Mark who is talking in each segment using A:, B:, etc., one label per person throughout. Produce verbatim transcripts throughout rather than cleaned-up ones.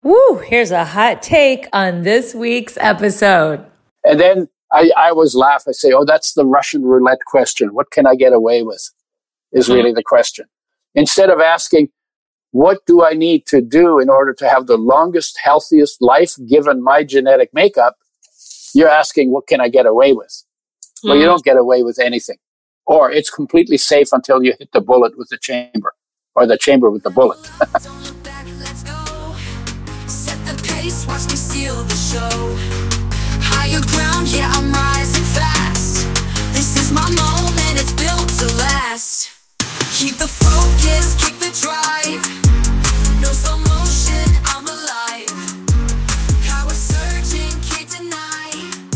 A: Woo, here's a hot take on this week's episode.
B: And then I, I always laugh. I say, oh, that's the Russian roulette question. What can I get away with? Is really the question. Instead of asking, what do I need to do in order to have the longest, healthiest life given my genetic makeup? You're asking, what can I get away with? Well, you don't get away with anything. Or it's completely safe until you hit the bullet with the chamber, or the chamber with the bullet.
C: Don't look back, let's go. Set the pace, watch me steal the show. Higher ground, yeah, I'm rising fast. This is my moment, it's built to last. Keep the focus, keep the drive. No slow motion, I'm alive. Power surging, can't deny.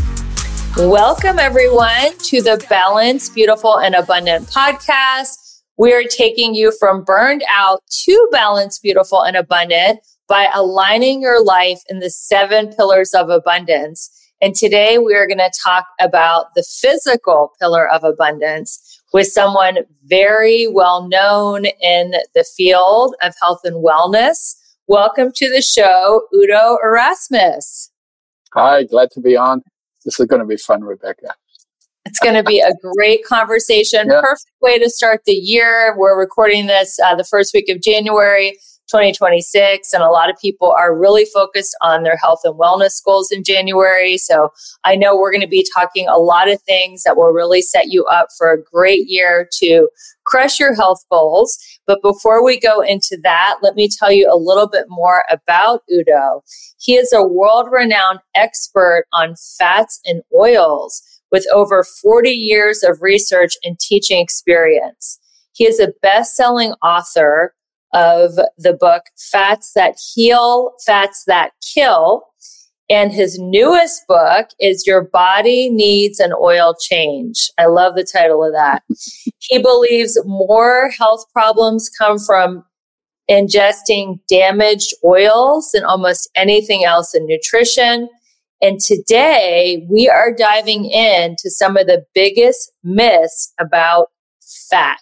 A: Welcome, everyone, to the Balanced, Beautiful, and Abundant podcast. We are taking you from burned out to balanced, beautiful, and abundant by aligning your life in the seven pillars of abundance. And today we are going to talk about the physical pillar of abundance with someone very well known in the field of health and wellness. Welcome to the show, Udo Erasmus.
B: Hi, glad to be on. This is going to be fun, Rebecca.
A: It's going to be a great conversation.
B: Yeah.
A: Perfect way to start the year. We're recording this uh, the first week of January twenty twenty-six, and a lot of people are really focused on their health and wellness goals in January. So I know we're going to be talking a lot of things that will really set you up for a great year to crush your health goals. But before we go into that, let me tell you a little bit more about Udo. He is a world-renowned expert on fats and oils with over forty years of research and teaching experience. He is a best-selling author of the book Fats That Heal, Fats That Kill. And his newest book is Your Body Needs an Oil Change. I love the title of that. He believes more health problems come from ingesting damaged oils than almost anything else in nutrition. And today we are diving into some of the biggest myths about fat.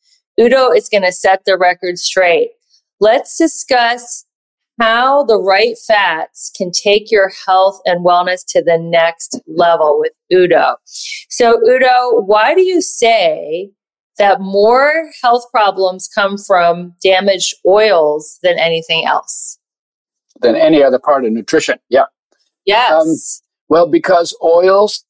A: Udo is going to set the record straight. Let's discuss how the right fats can take your health and wellness to the next level with Udo. So, Udo, why do you say that more health problems come from damaged oils than anything else?
B: Than any other part of nutrition, yeah.
A: Yes.
B: Um, well, because oils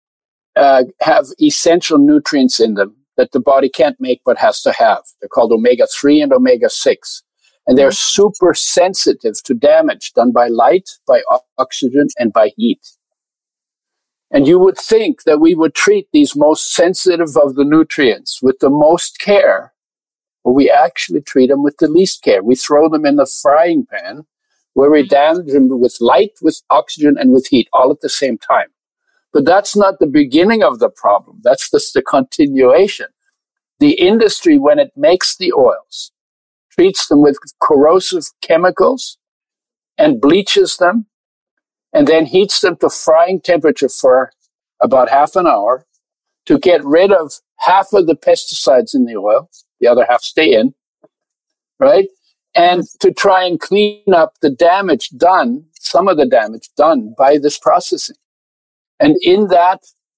B: uh, have essential nutrients in them that the body can't make but has to have. They're called omega three and omega six. And they're super sensitive to damage done by light, by oxygen, and by heat. And you would think that we would treat these most sensitive of the nutrients with the most care, but we actually treat them with the least care. We throw them in the frying pan where we damage them with light, with oxygen, and with heat all at the same time. But that's not the beginning of the problem. That's just the continuation. The industry, when it makes the oils, treats them with corrosive chemicals and bleaches them and then heats them to frying temperature for about half an hour to get rid of half of the pesticides in the oil. The other half stay in, right? And to try and clean up the damage done, some of the damage done by this processing. And in that,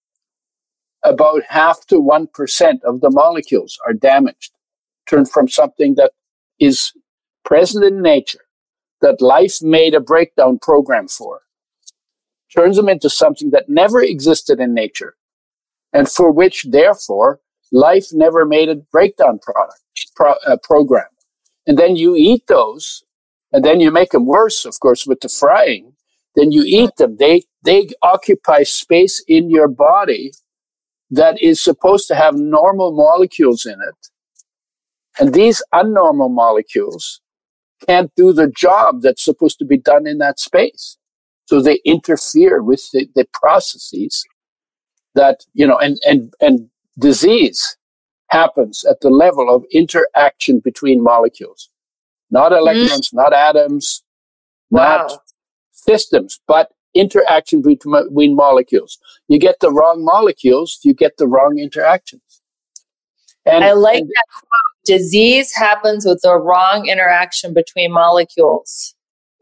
B: about half to one percent of the molecules are damaged, turned from something that is present in nature, that life made a breakdown program for, turns them into something that never existed in nature, and for which, therefore, life never made a breakdown product pro, uh, program. And then you eat those, and then you make them worse, of course, with the frying. Then you eat them. They they occupy space in your body that is supposed to have normal molecules in it. And these unnormal molecules can't do the job that's supposed to be done in that space. So they interfere with the, the processes that, you know, and, and, and disease happens at the level of interaction between molecules. Not electrons, mm. not atoms,
A: wow.
B: not systems, but interaction between molecules. You get the wrong molecules, you get the wrong interactions. And,
A: I like
B: and,
A: that quote. Disease happens with the wrong interaction between molecules.
B: Yeah,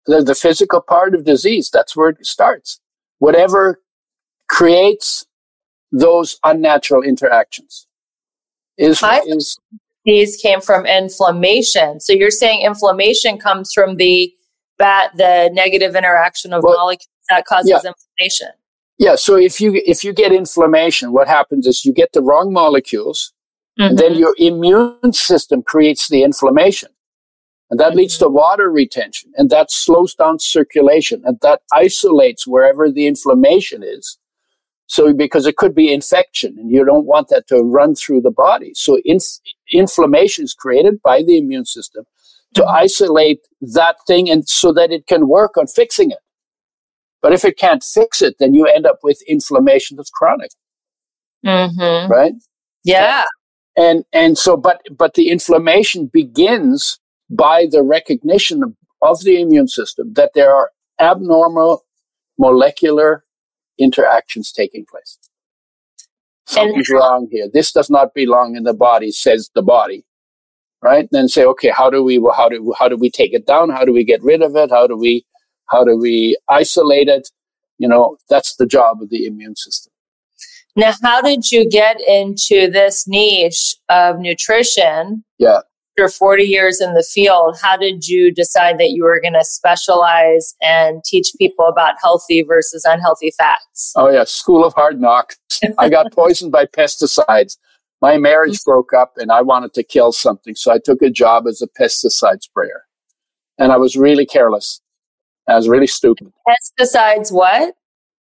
B: the, the physical part of disease. That's where it starts. Whatever creates those unnatural interactions is,
A: I
B: is
A: these came from inflammation. So you're saying inflammation comes from the bat, the negative interaction of well, molecules that causes yeah. inflammation.
B: Yeah. So if you if you get inflammation, what happens is you get the wrong molecules, mm-hmm. and then your immune system creates the inflammation, and that mm-hmm. leads to water retention, and that slows down circulation, and that isolates wherever the inflammation is. So because it could be infection, and you don't want that to run through the body. So inf- inflammation is created by the immune system to mm-hmm. isolate that thing, and so that it can work on fixing it. But if it can't fix it, then you end up with inflammation that's chronic,
A: mm-hmm.
B: right?
A: Yeah.
B: And and so, but but the inflammation begins by the recognition of, of the immune system that there are abnormal molecular interactions taking place. Something's and, wrong here. This does not belong in the body, says the body, right? Then say, okay, how do we how do how do we take it down? How do we get rid of it? How do we How do we isolate it? You know, that's the job of the immune system.
A: Now, how did you get into this niche of nutrition?
B: Yeah.
A: After forty years in the field, how did you decide that you were going to specialize and teach people about healthy versus unhealthy fats?
B: Oh, yeah. School of hard knocks. I got poisoned by pesticides. My marriage broke up and I wanted to kill something. So I took a job as a pesticide sprayer. And I was really careless. I was really stupid.
A: Pesticides, what?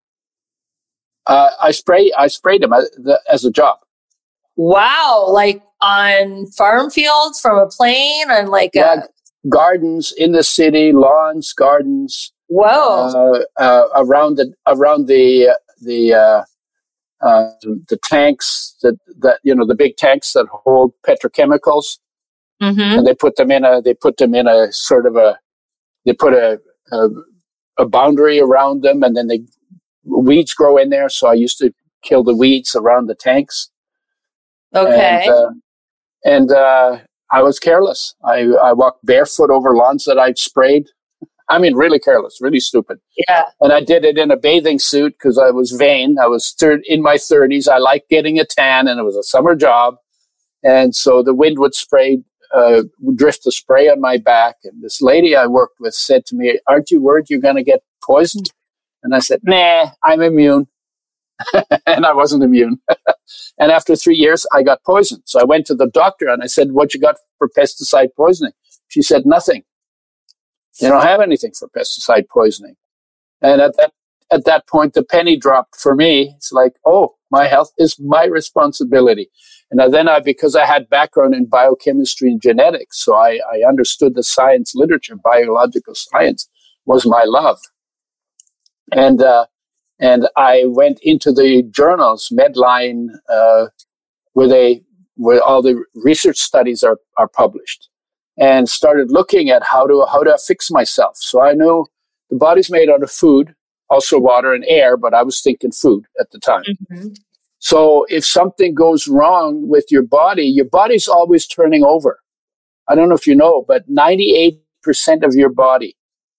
B: Uh, I spray. I sprayed them as, as a job.
A: Wow! Like on farm fields from a plane, and like
B: yeah,
A: a...
B: gardens in the city, lawns, gardens.
A: Whoa!
B: Uh, uh, around the around the the uh, uh, the tanks that that you know the big tanks that hold petrochemicals,
A: mm-hmm.
B: and they put them in a they put them in a sort of a they put a A, a boundary around them, and then the weeds grow in there. So I used to kill the weeds around the tanks.
A: Okay.
B: And, uh, and uh, I was careless. I, I walked barefoot over lawns that I'd sprayed. I mean, really careless, really stupid.
A: Yeah.
B: And I did it in a bathing suit because I was vain. I was thir- in my thirties. I liked getting a tan, and it was a summer job. And so the wind would spray Uh, drift the spray on my back. And this lady I worked with said to me, aren't you worried you're going to get poisoned? And I said, nah, I'm immune. And I wasn't immune. And after three years, I got poisoned. So I went to the doctor and I said, what you got for pesticide poisoning? She said, nothing. You don't have anything for pesticide poisoning. And at that at that point, the penny dropped for me. It's like, oh, my health is my responsibility. And then I, because I had background in biochemistry and genetics, so I, I understood the science literature, biological science was my love. And, uh, and I went into the journals, Medline, uh, where they, where all the research studies are, are published, and started looking at how to, how to fix myself. So I knew the body's made out of food, also water and air, but I was thinking food at the time.
A: Mm-hmm.
B: So if something goes wrong with your body, your body's always turning over. I don't know if you know, but ninety-eight percent of your body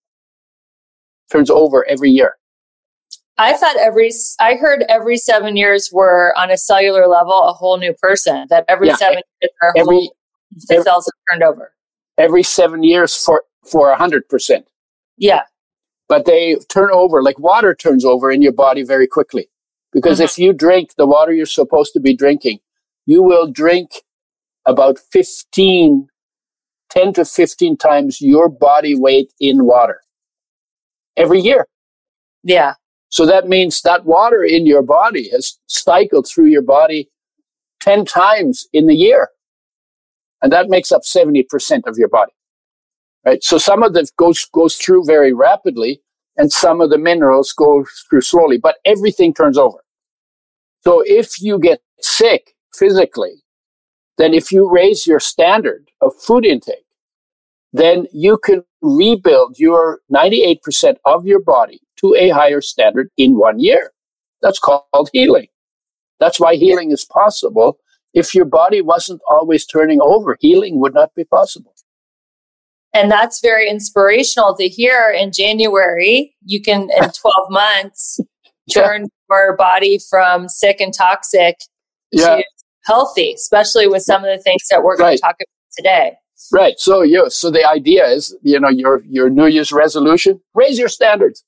B: turns over every year.
A: I thought every, I heard every seven years we're on a cellular level, a whole new person, that every yeah, seven years our
B: every,
A: whole every, cells have turned over.
B: Every seven years for, for one hundred percent.
A: Yeah.
B: But they turn over, like water turns over in your body very quickly. Because mm-hmm. if you drink the water you're supposed to be drinking, you will drink about fifteen, ten to fifteen times your body weight in water every year.
A: Yeah.
B: So that means that water in your body has cycled through your body ten times in the year. And that makes up seventy percent of your body. Right? So some of it goes, goes through very rapidly, and some of the minerals go through slowly, but everything turns over. So if you get sick physically, then if you raise your standard of food intake, then you can rebuild your ninety-eight percent of your body to a higher standard in one year. That's called healing. That's why healing is possible. If your body wasn't always turning over, healing would not be possible.
A: And that's very inspirational to hear. In January, you can, in twelve months, turn yeah. your body from sick and toxic yeah. to healthy, especially with some of the things that we're going right. to talk about today.
B: Right. So, yeah, so the idea is, you know, your your New Year's resolution, raise your standards.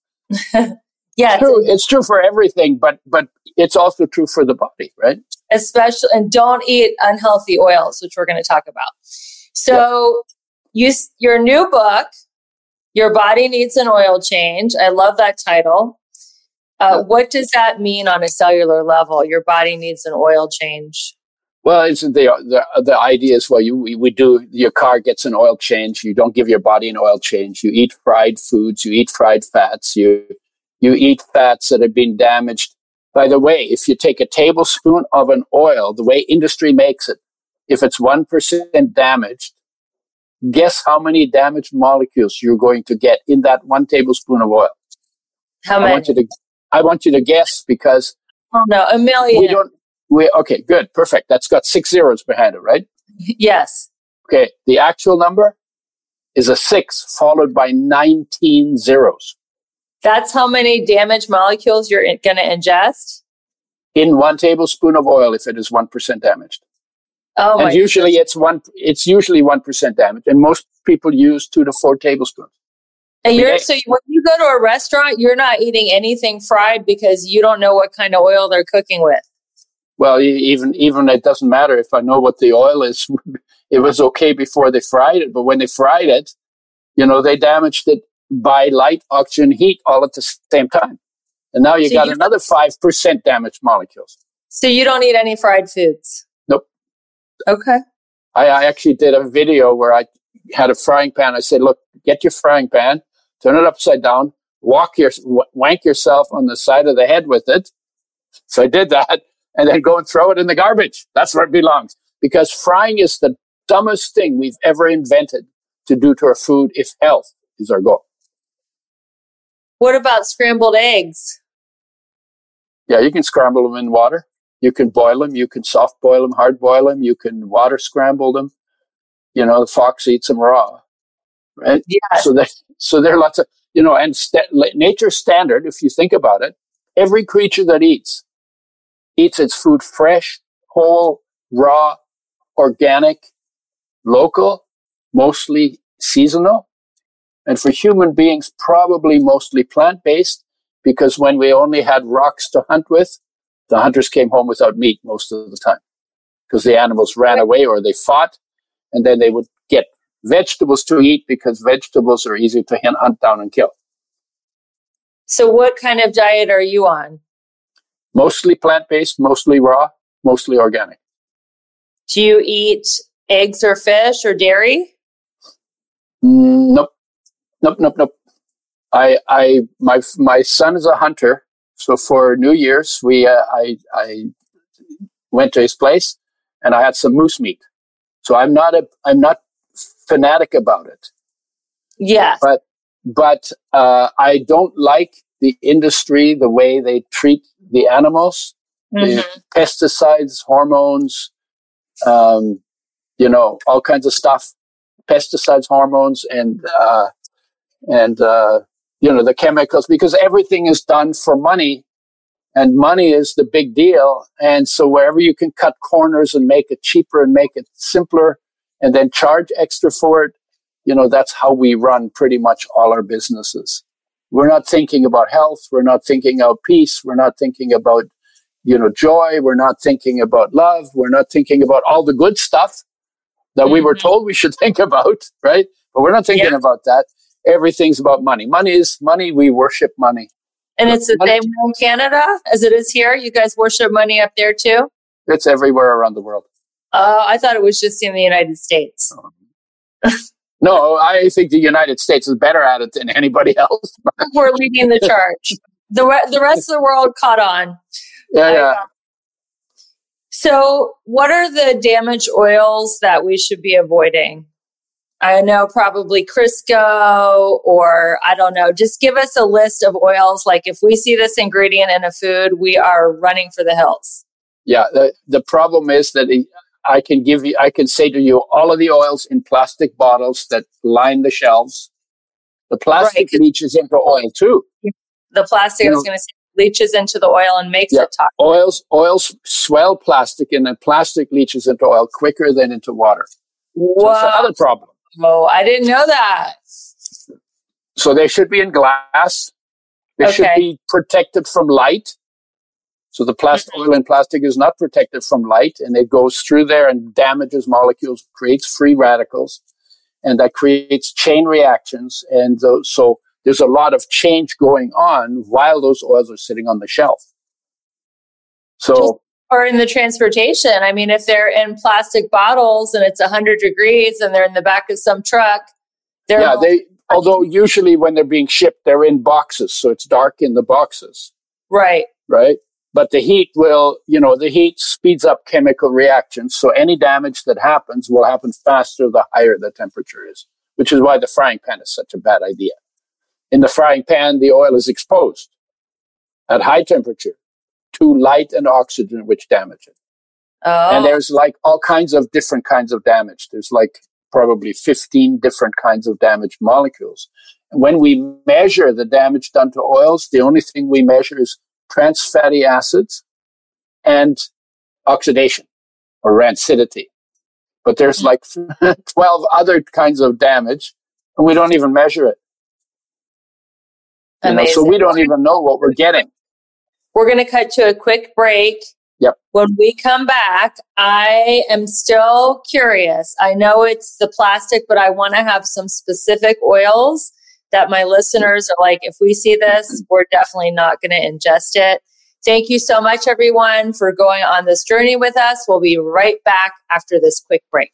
A: Yeah,
B: it's true. It's true for everything, but but it's also true for the body, right?
A: Especially, and don't eat unhealthy oils, which we're going to talk about. So, yeah. you your new book, Your Body Needs an Oil Change. I love that title. Uh, yeah. What does that mean on a cellular level? Your body needs an oil change.
B: Well, it's the the the idea is, well, you we, we do your car gets an oil change. You don't give your body an oil change. You eat fried foods. You eat fried fats. You you eat fats that have been damaged. By the way, if you take a tablespoon of an oil, the way industry makes it, if it's one percent damaged, guess how many damaged molecules you're going to get in that one tablespoon of oil?
A: How many?
B: I want you to I want you to guess because
A: oh no, a million.
B: We don't. We okay, good, perfect. That's got six zeros behind it, right?
A: Yes.
B: Okay, the actual number is a six followed by nineteen zeros.
A: That's how many damaged molecules you're going to ingest?
B: In one tablespoon of oil if it is one percent damaged.
A: Oh my
B: And usually
A: goodness.
B: it's one it's usually one percent damage, and most people use two to four tablespoons.
A: And you're, so when you go to a restaurant, you're not eating anything fried because you don't know what kind of oil they're cooking with.
B: Well, even even it doesn't matter if I know what the oil is. It was okay before they fried it, but when they fried it, you know, they damaged it by light, oxygen, heat all at the same time. And now you so got you another five percent damaged molecules.
A: So you don't eat any fried foods?
B: Nope.
A: Okay.
B: I, I actually did a video where I had a frying pan. I said, look, get your frying pan, turn it upside down, walk your, wank yourself on the side of the head with it. So I did that, and then go and throw it in the garbage. That's where it belongs. Because frying is the dumbest thing we've ever invented to do to our food if health is our goal.
A: What about scrambled eggs?
B: Yeah, you can scramble them in water. You can boil them. You can soft boil them, hard boil them. You can water scramble them. You know, the fox eats them raw, right?
A: Yes.
B: So there, so there are lots of, you know, and st- nature's standard, if you think about it, every creature that eats, eats its food fresh, whole, raw, organic, local, mostly seasonal. And for human beings, probably mostly plant-based, because when we only had rocks to hunt with, the hunters came home without meat most of the time because the animals ran away or they fought, and then they would get vegetables to eat because vegetables are easy to hunt down and kill.
A: So what kind of diet are you on?
B: Mostly plant-based, mostly raw, mostly organic.
A: Do you eat eggs or fish or dairy?
B: Mm, nope. Nope, nope, nope. I, I, my, my son is a hunter. So for New Year's, we, uh, I, I went to his place and I had some moose meat. So I'm not a, I'm not fanatic about it.
A: Yes.
B: But, but, uh, I don't like the industry, the way they treat the animals, mm-hmm. the pesticides, hormones, um, you know, all kinds of stuff, pesticides, hormones, and, uh, and, uh, you know, the chemicals, because everything is done for money, and money is the big deal. And so wherever you can cut corners and make it cheaper and make it simpler and then charge extra for it, you know, that's how we run pretty much all our businesses. We're not thinking about health. We're not thinking about peace. We're not thinking about, you know, joy. We're not thinking about love. We're not thinking about all the good stuff that mm-hmm. we were told we should think about, right? But we're not thinking yeah. about that. Everything's about money. Money is money. We worship money.
A: And it's the same in Canada as it is here? You guys worship money up there too?
B: It's everywhere around the world.
A: Uh, I thought it was just in the United States.
B: No, I think the United States is better at it than anybody else.
A: We're leading the charge. The, re- the rest of the world caught on.
B: Yeah, yeah.
A: So what are the damaged oils that we should be avoiding? I know probably Crisco, or I don't know. Just give us a list of oils. Like if we see this ingredient in a food, we are running for the hills.
B: Yeah. The, the problem is that I can give you, I can say to you, all of the oils in plastic bottles that line the shelves, the plastic
A: Right.
B: leaches into oil too.
A: The plastic,
B: You
A: I was
B: know-
A: going to say, leaches into the oil and makes
B: Yeah.
A: it toxic.
B: Oils, oils swell plastic, and then plastic leaches into oil quicker than into water. So that's
A: Whoa.
B: another problem.
A: Oh, I didn't know that.
B: So they should be in glass. They
A: Okay.
B: should be protected from light. So the plastic oil in plastic is not protected from light, and it goes through there and damages molecules, creates free radicals, and that creates chain reactions. And those, so there's a lot of change going on while those oils are sitting on the shelf. So,
A: Just- Or in the transportation. I mean, if they're in plastic bottles and it's one hundred degrees and they're in the back of some truck, they're
B: yeah, they, although usually when they're being shipped, they're in boxes, so it's dark in the boxes,
A: right.
B: right? But the heat will, you know, the heat speeds up chemical reactions. So any damage that happens will happen faster the higher the temperature is, which is why the frying pan is such a bad idea. In the frying pan, the oil is exposed at high temperature to light and oxygen, which damage it.
A: Oh,
B: And there's like all kinds of different kinds of damage. There's like probably fifteen different kinds of damaged molecules. And when we measure the damage done to oils, the only thing we measure is trans fatty acids and oxidation or rancidity. But there's like twelve other kinds of damage, and we don't even measure it. You know, so
A: amazing.
B: we don't even know what we're getting.
A: We're going to cut to a quick break.
B: Yep.
A: When we come back, I am still curious. I know it's the plastic, but I want to have some specific oils that my listeners are like, if we see this, we're definitely not going to ingest it. Thank you so much, everyone, for going on this journey with us. We'll be right back after this quick break.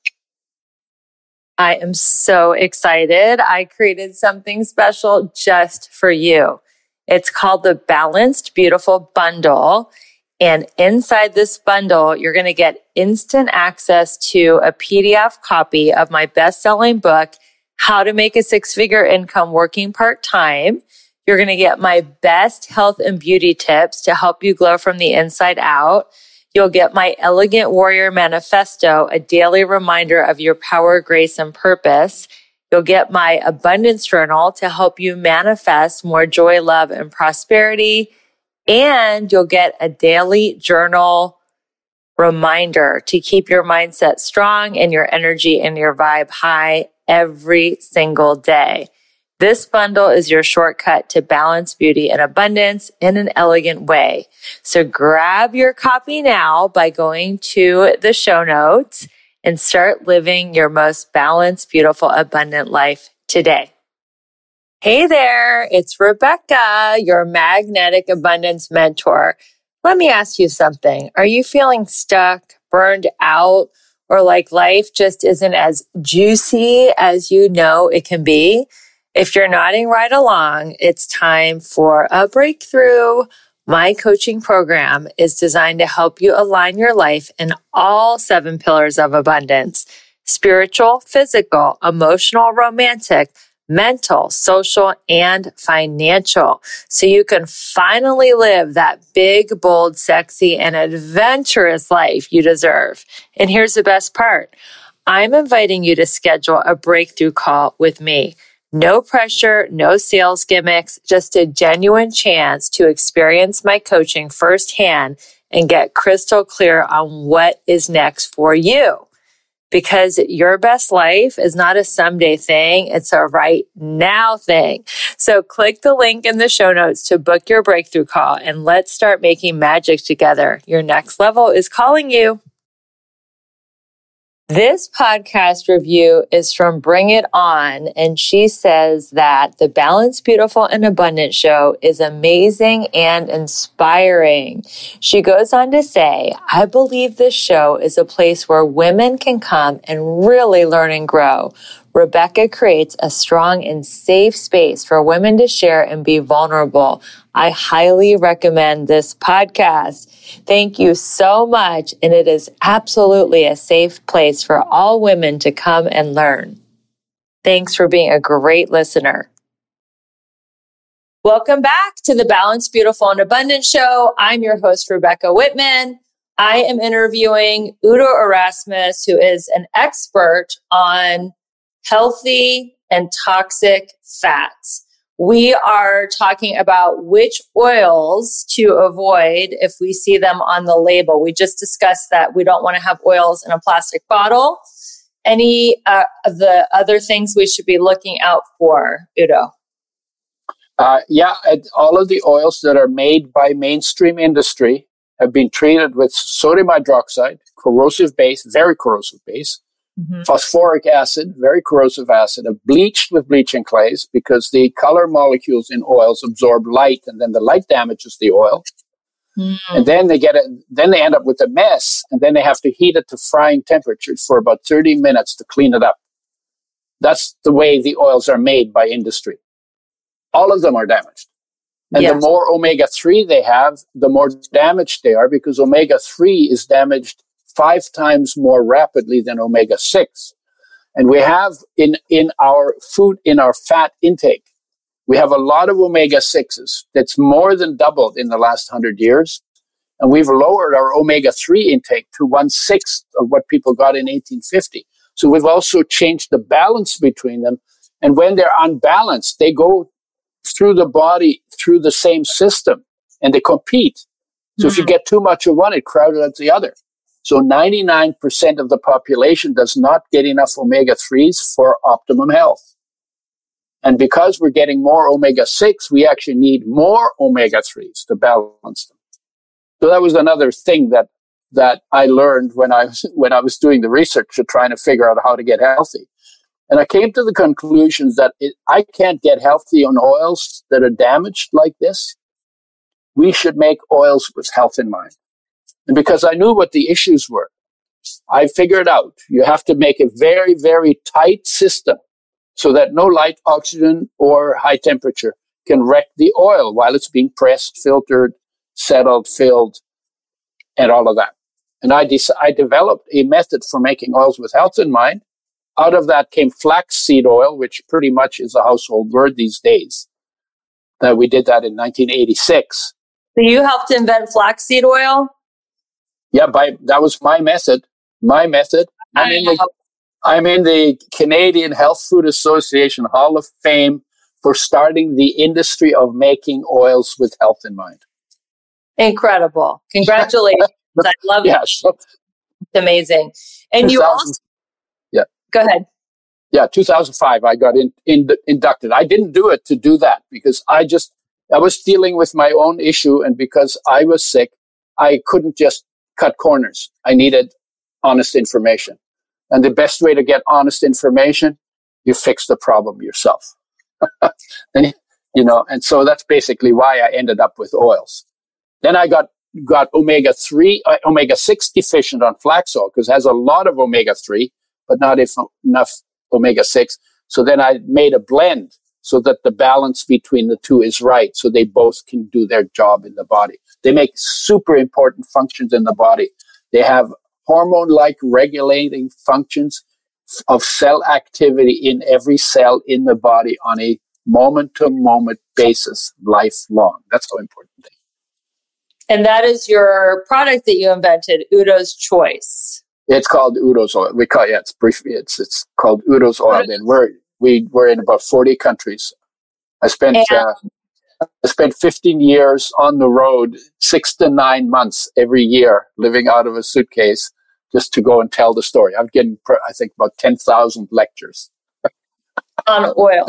A: I am so excited. I created something special just for you. It's called the Balanced Beautiful Bundle. And inside this bundle, you're going to get instant access to a P D F copy of my best-selling book, How to Make a Six-Figure Income Working Part-Time. You're going to get my best health and beauty tips to help you glow from the inside out. You'll get my Elegant Warrior Manifesto, a daily reminder of your power, grace, and purpose. You'll get my Abundance Journal to help you manifest more joy, love, and prosperity. And you'll get a daily journal reminder to keep your mindset strong and your energy and your vibe high every single day. This bundle is your shortcut to balance, beauty, and abundance in an elegant way. So grab your copy now by going to the show notes and start living your most balanced, beautiful, abundant life today. Hey there, it's Rebecca, your magnetic abundance mentor. Let me ask you something. Are you feeling stuck, burned out, or like life just isn't as juicy as you know it can be? If you're nodding right along, it's time for a breakthrough. My coaching program is designed to help you align your life in all seven pillars of abundance: spiritual, physical, emotional, romantic, mental, social, and financial. So you can finally live that big, bold, sexy, and adventurous life you deserve. And here's the best part. I'm inviting you to schedule a breakthrough call with me. No pressure, no sales gimmicks, just a genuine chance to experience my coaching firsthand and get crystal clear on what is next for you. Because your best life is not a someday thing, it's a right now thing. So click the link in the show notes to book your breakthrough call and let's start making magic together. Your next level is calling you. This podcast review is from Bring It On, and she says that the Balanced, Beautiful, and Abundant show is amazing and inspiring. She goes on to say, I believe this show is a place where women can come and really learn and grow. Rebecca creates a strong and safe space for women to share and be vulnerable. I highly recommend this podcast. Thank you so much. And it is absolutely a safe place for all women to come and learn. Thanks for being a great listener. Welcome back to the Balanced, Beautiful, and Abundant show. I'm your host, Rebecca Whitman. I am interviewing Udo Erasmus, who is an expert on healthy and toxic fats. We are talking about which oils to avoid if we see them on the label. We just discussed that we don't want to have oils in a plastic bottle. Any uh, of the other things we should be looking out for, Udo?
B: Uh, yeah, all of the oils that are made by mainstream industry have been treated with sodium hydroxide, corrosive base, very corrosive base, mm-hmm. phosphoric acid, very corrosive acid, are bleached with bleaching clays because the color molecules in oils absorb light, and then the light damages the oil. Mm. And then they get it, then they end up with a mess, and then they have to heat it to frying temperatures for about thirty minutes to clean it up. That's the way the oils are made by industry. All of them are damaged. And yes. the more omega three they have, the more damaged they are, because omega three is damaged five times more rapidly than omega six. And we have in, in our food, in our fat intake, we have a lot of omega sixes that's more than doubled in the last hundred years. And we've lowered our omega three intake to one-sixth of what people got in eighteen fifty. So we've also changed the balance between them. And when they're unbalanced, they go through the body, through the same system, and they compete. So mm-hmm. if you get too much of one, it crowded out the other. So ninety-nine percent of the population does not get enough omega threes for optimum health. And because we're getting more omega six, we actually need more omega threes to balance them. So that was another thing that, that I learned when I was, when I was doing the research to trying to figure out how to get healthy. And I came to the conclusions that it, I can't get healthy on oils that are damaged like this. We should make oils with health in mind. And because I knew what the issues were, I figured out you have to make a very, very tight system so that no light, oxygen, or high temperature can wreck the oil while it's being pressed, filtered, settled, filled, and all of that. And I, de- I developed a method for making oils with health in mind. Out of that came flaxseed oil, which pretty much is a household word these days. That we did that in nineteen eighty-six.
A: So you helped invent flaxseed oil?
B: Yeah, by that was my method. My method. I'm in the, I'm in the Canadian Health Food Association Hall of Fame for starting the industry of making oils with health in mind.
A: Incredible. Congratulations. I love it.
B: Yeah, so,
A: it's amazing. And you also...
B: Yeah.
A: Go ahead.
B: Yeah, two thousand five, I got in, in, inducted. I didn't do it to do that because I just, I was dealing with my own issue. And because I was sick, I couldn't just cut corners. I needed honest information. And the best way to get honest information, you fix the problem yourself. and, you know, and so that's basically why I ended up with oils. Then I got, got omega three, uh, omega six deficient on flax oil because it has a lot of omega three, but not if, enough omega six. So then I made a blend so that the balance between the two is right. So they both can do their job in the body. They make super important functions in the body. They have hormone-like regulating functions of cell activity in every cell in the body on a moment-to-moment basis, lifelong. That's how important they are.
A: And that is your product that you invented, Udo's Choice.
B: It's called Udo's Oil. We call yeah, it's brief. It's it's called Udo's Oil, and we're we we're in about forty countries. I spent and- uh, I spent fifteen years on the road, six to nine months every year, living out of a suitcase just to go and tell the story. I've given, I think, about ten thousand lectures
A: on oil.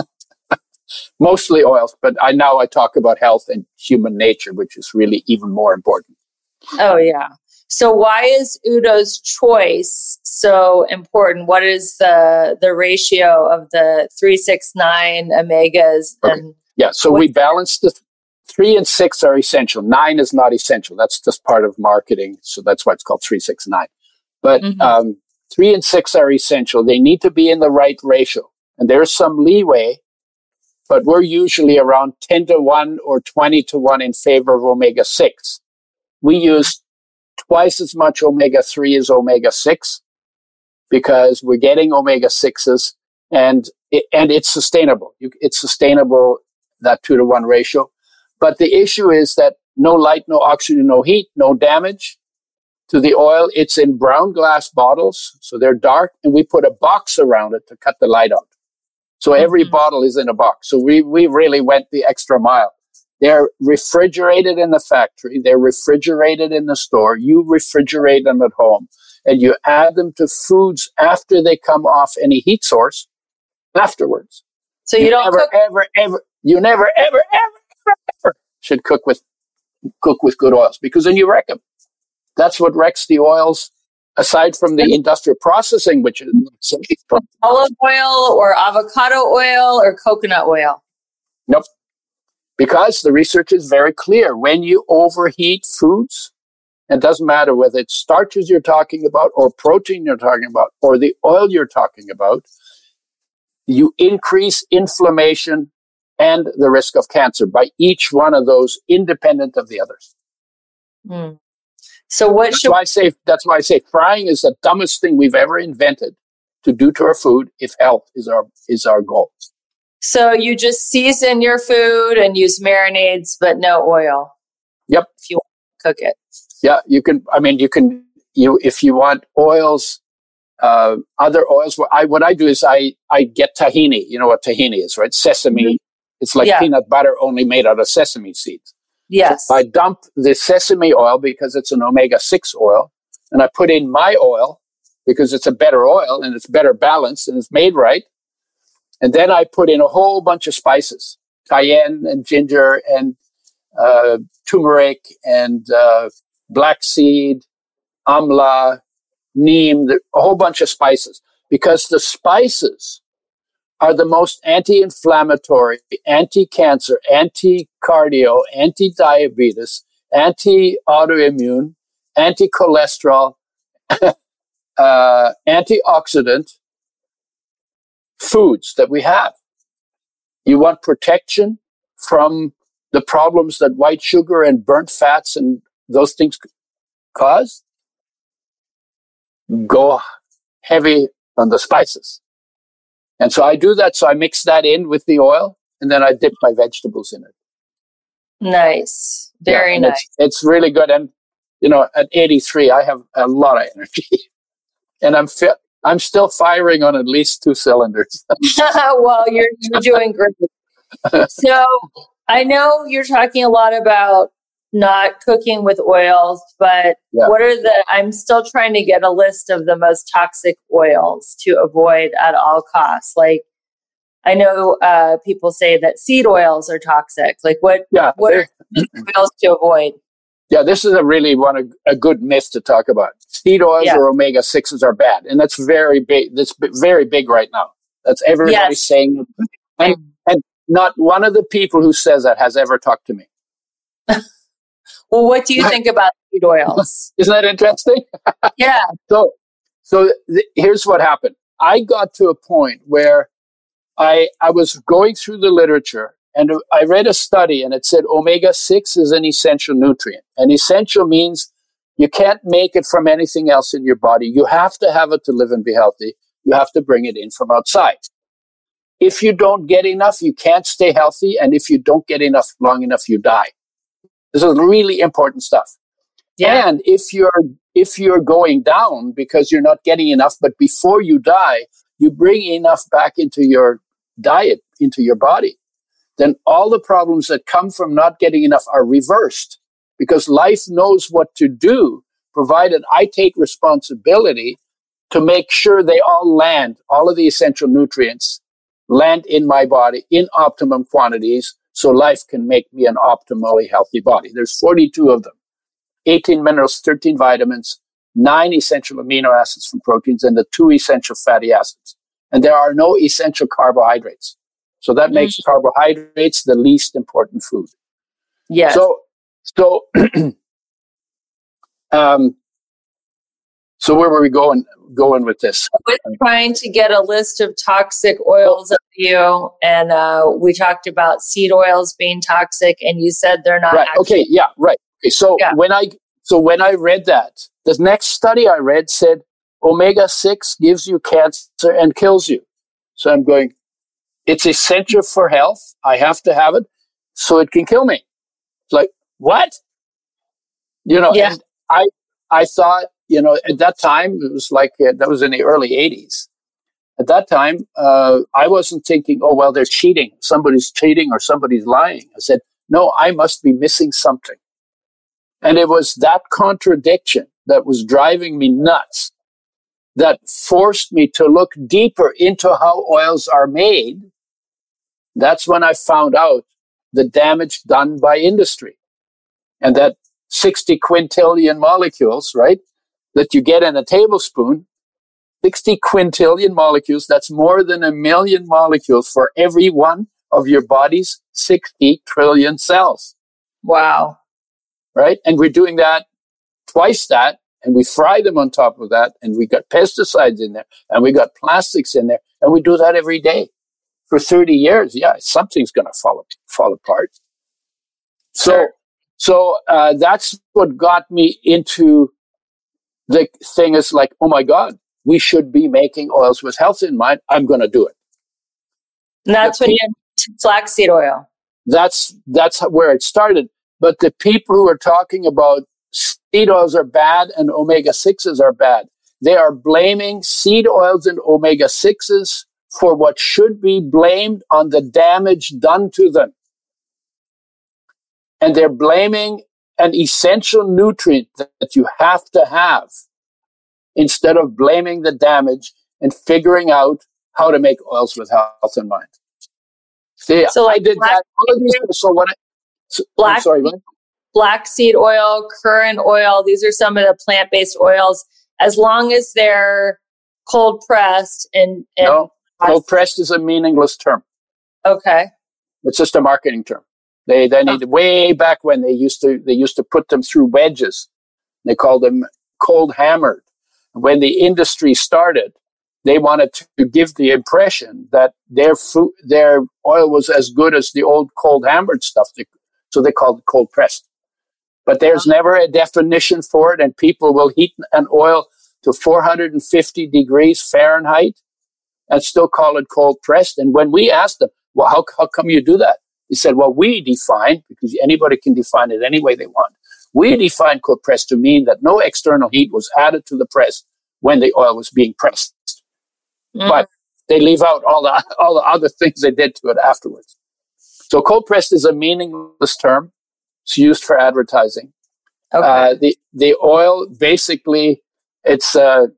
B: Mostly oils, but I now I talk about health and human nature, which is really even more important.
A: Oh yeah. So why is Udo's Choice so important? What is the the ratio of the three, six, nine omegas?
B: Okay.
A: And
B: yeah, so we balance the th- three and six are essential. Nine is not essential. That's just part of marketing. So that's why it's called three, six, nine. But mm-hmm. um, three and six are essential. They need to be in the right ratio. And there's some leeway, but we're usually around ten to one or twenty to one in favor of omega six. We use twice as much omega three as omega six because we're getting omega sixes and it, and it's sustainable. You, it's sustainable, that two to one ratio. But the issue is that no light, no oxygen, no heat, no damage. to the oil. It's in brown glass bottles, so they're dark, and we put a box around it to cut the light out. So every mm-hmm. bottle is in a box. So we, we really went the extra mile. They're refrigerated in the factory. They're refrigerated in the store. You refrigerate them at home, and you add them to foods after they come off any heat source afterwards.
A: So you, you don't
B: never,
A: cook-
B: ever, ever, you never, ever, ever, ever, ever should cook with, cook with good oils, because then you wreck them. That's what wrecks the oils, aside from the industrial processing, which is
A: olive oil or avocado oil or coconut oil.
B: Nope. Because the research is very clear. When you overheat foods, it doesn't matter whether it's starches you're talking about or protein you're talking about or the oil you're talking about, you increase inflammation and the risk of cancer by each one of those, independent of the others.
A: Mm. So what
B: that's
A: should
B: why I say that's why I say frying is the dumbest thing we've ever invented to do to our food if health is our is our goal.
A: So you just season your food and use marinades, but no oil.
B: Yep.
A: If you want to cook it.
B: Yeah, you can. I mean, you can. You if you want oils, uh, other oils. What I what I do is I I get tahini. You know what tahini is, right? Sesame. Mm-hmm. It's like yeah. peanut butter only made out of sesame seeds.
A: Yes.
B: So I dump the sesame oil because it's an omega six oil, and I put in my oil because it's a better oil and it's better balanced and it's made right. And then I put in a whole bunch of spices, cayenne and ginger and uh, turmeric and uh, black seed, amla, neem, the, a whole bunch of spices. Because the spices are the most anti-inflammatory, anti-cancer, anti-cardio, anti-diabetes, anti-autoimmune, anti-cholesterol, uh, antioxidant foods that we have. You want protection from the problems that white sugar and burnt fats and those things cause? Go heavy on the spices. And so I do that. So I mix that in with the oil, and then I dip my vegetables in it.
A: Nice. Very
B: yeah,
A: nice.
B: It's, it's really good. And, you know, at eighty-three, I have a lot of energy. And I'm fit. I'm still firing on at least two cylinders.
A: Well, you're, you're doing great. So I know you're talking a lot about not cooking with oils, but yeah. what are the, I'm still trying to get a list of the most toxic oils to avoid at all costs. Like, I know uh, people say that seed oils are toxic. Like what, yeah, what are oils to avoid?
B: Yeah, this is a really one of, a good myth to talk about. Seed oils yeah. or omega sixes are bad. And that's very big. That's very big right now. That's everybody yes. saying. And, and not one of the people who says that has ever talked to me.
A: Well, what do you think about seed oils?
B: Isn't that interesting?
A: Yeah.
B: So, so th- here's what happened. I got to a point where I I was going through the literature, and I read a study, and it said omega six is an essential nutrient. And essential means you can't make it from anything else in your body. You have to have it to live and be healthy. You have to bring it in from outside. If you don't get enough, you can't stay healthy. And if you don't get enough long enough, you die. This is really important stuff. Yeah. And if you're if you're going down because you're not getting enough, but before you die, you bring enough back into your diet, into your body, then all the problems that come from not getting enough are reversed, because life knows what to do, provided I take responsibility to make sure they all land, all of the essential nutrients land in my body in optimum quantities, so life can make me an optimally healthy body. There's forty-two of them, eighteen minerals, thirteen vitamins, nine essential amino acids from proteins, and the two essential fatty acids. And there are no essential carbohydrates. So that mm. makes carbohydrates the least important food.
A: Yes.
B: So, so, um, so where were we going, going with this?
A: We're trying to get a list of toxic oils of you. And, uh, we talked about seed oils being toxic, and you said they're not.
B: Right.
A: Actually-
B: okay. Yeah. Right. Okay. So yeah. when I, so when I read that, the next study I read said omega six gives you cancer and kills you. So I'm going, it's essential for health. I have to have it so it can kill me. It's like, what? You know,
A: yeah.
B: and I, I thought, you know, at that time, it was like, uh, that was in the early eighties. At that time, uh, I wasn't thinking, oh, well, they're cheating. Somebody's cheating or somebody's lying. I said, no, I must be missing something. And it was that contradiction that was driving me nuts that forced me to look deeper into how oils are made. That's when I found out the damage done by industry. And that sixty quintillion molecules, right, that you get in a tablespoon, sixty quintillion molecules, that's more than a million molecules for every one of your body's sixty trillion cells.
A: Wow.
B: Right? And we're doing that, twice that, and we fry them on top of that, and we got pesticides in there, and we got plastics in there, and we do that every day for thirty years. Yeah, something's going to fall, fall apart. So,
A: Sure.
B: so uh, that's what got me into the thing is like, oh my God, we should be making oils with health in mind. I'm going to do it.
A: And that's
B: The
A: when
B: pe-
A: you have flaxseed oil.
B: That's that's where it started. But the people who are talking about seed oils are bad and omega sixes are bad, they are blaming seed oils and omega sixes for what should be blamed on the damage done to them. And they're blaming an essential nutrient that you have to have instead of blaming the damage and figuring out how to make oils with health in mind. See,
A: So like
B: I did
A: black-
B: that. All of these, so what I, so,
A: Black-
B: I'm sorry, what?
A: Black seed oil, currant oil, these are some of the plant-based oils. As long as they're cold pressed and, and
B: No, cold pressed is a meaningless term.
A: okay.
B: It's just a marketing term. They they need way back when they used to they used to put them through wedges. They called them cold hammered. When the industry started, they wanted to give the impression that their food, their oil was as good as the old cold hammered stuff. So they called it cold pressed. But there's never a definition for it, and people will heat an oil to four hundred fifty degrees Fahrenheit and still call it cold pressed. And when we asked them, well, how, how come you do that? They said, well, we define, because anybody can define it any way they want. We define cold pressed to mean that no external heat was added to the press when the oil was being pressed.
A: Mm.
B: But they leave out all the all the other things they did to it afterwards. So cold pressed is a meaningless term. It's used for advertising.
A: Okay.
B: Uh, the the oil basically it's uh,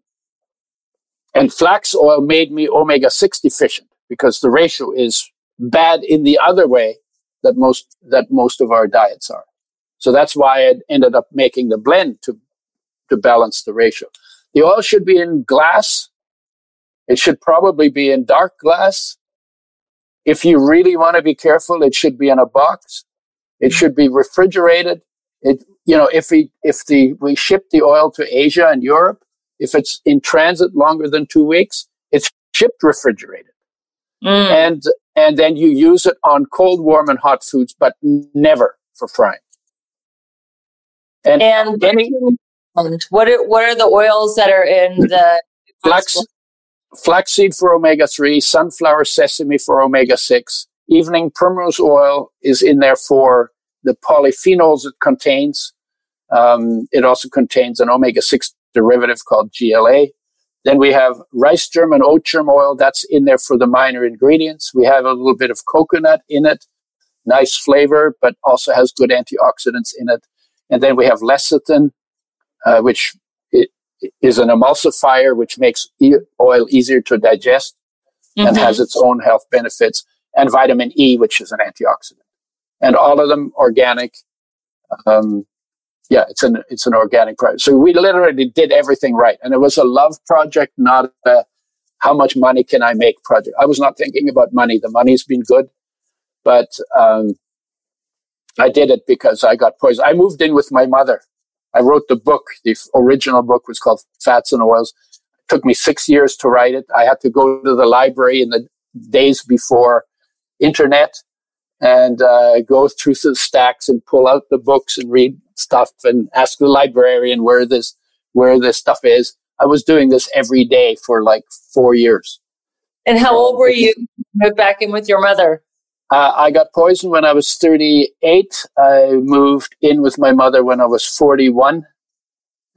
B: and flax oil made me omega six deficient because the ratio is bad in the other way that most that most of our diets are. So that's why I ended up making the blend to to balance the ratio. The oil should be in glass. It should probably be in dark glass. If you really want to be careful, it should be in a box. It should be refrigerated. It, you know, if we if the we ship the oil to Asia and Europe, if it's in transit longer than two weeks, it's shipped refrigerated,
A: Mm.
B: and and then you use it on cold, warm, and hot foods, but never for frying. And,
A: And
B: any
A: what are, what are the oils that are in the
B: flax, flaxseed for omega three, sunflower sesame for omega six, evening primrose oil is in there for the polyphenols it contains. Um, it also contains an omega six derivative called G L A. Then we have rice germ and oat germ oil. That's in there for the minor ingredients. We have a little bit of coconut in it. Nice flavor, but also has good antioxidants in it. And then we have lecithin, uh, which it, is an emulsifier, which makes e- oil easier to digest and
A: Mhm.
B: has its own health benefits. And vitamin E, which is an antioxidant. And all of them organic. Um, yeah, it's an it's an organic project. So we literally did everything right. And it was a love project, not a how much money can I make project. I was not thinking about money. The money's been good. But um, I did it because I got poisoned. I moved in with my mother. I wrote the book. The original book was called Fats and Oils. It took me six years to write it. I had to go to the library in the days before internet and uh, go through the stacks and pull out the books and read stuff and ask the librarian where this where this stuff is. I was doing this every day for like four years.
A: And how old were you when you moved back in with your mother?
B: Uh, I got poisoned when I was thirty-eight. I moved in with my mother when I was forty-one.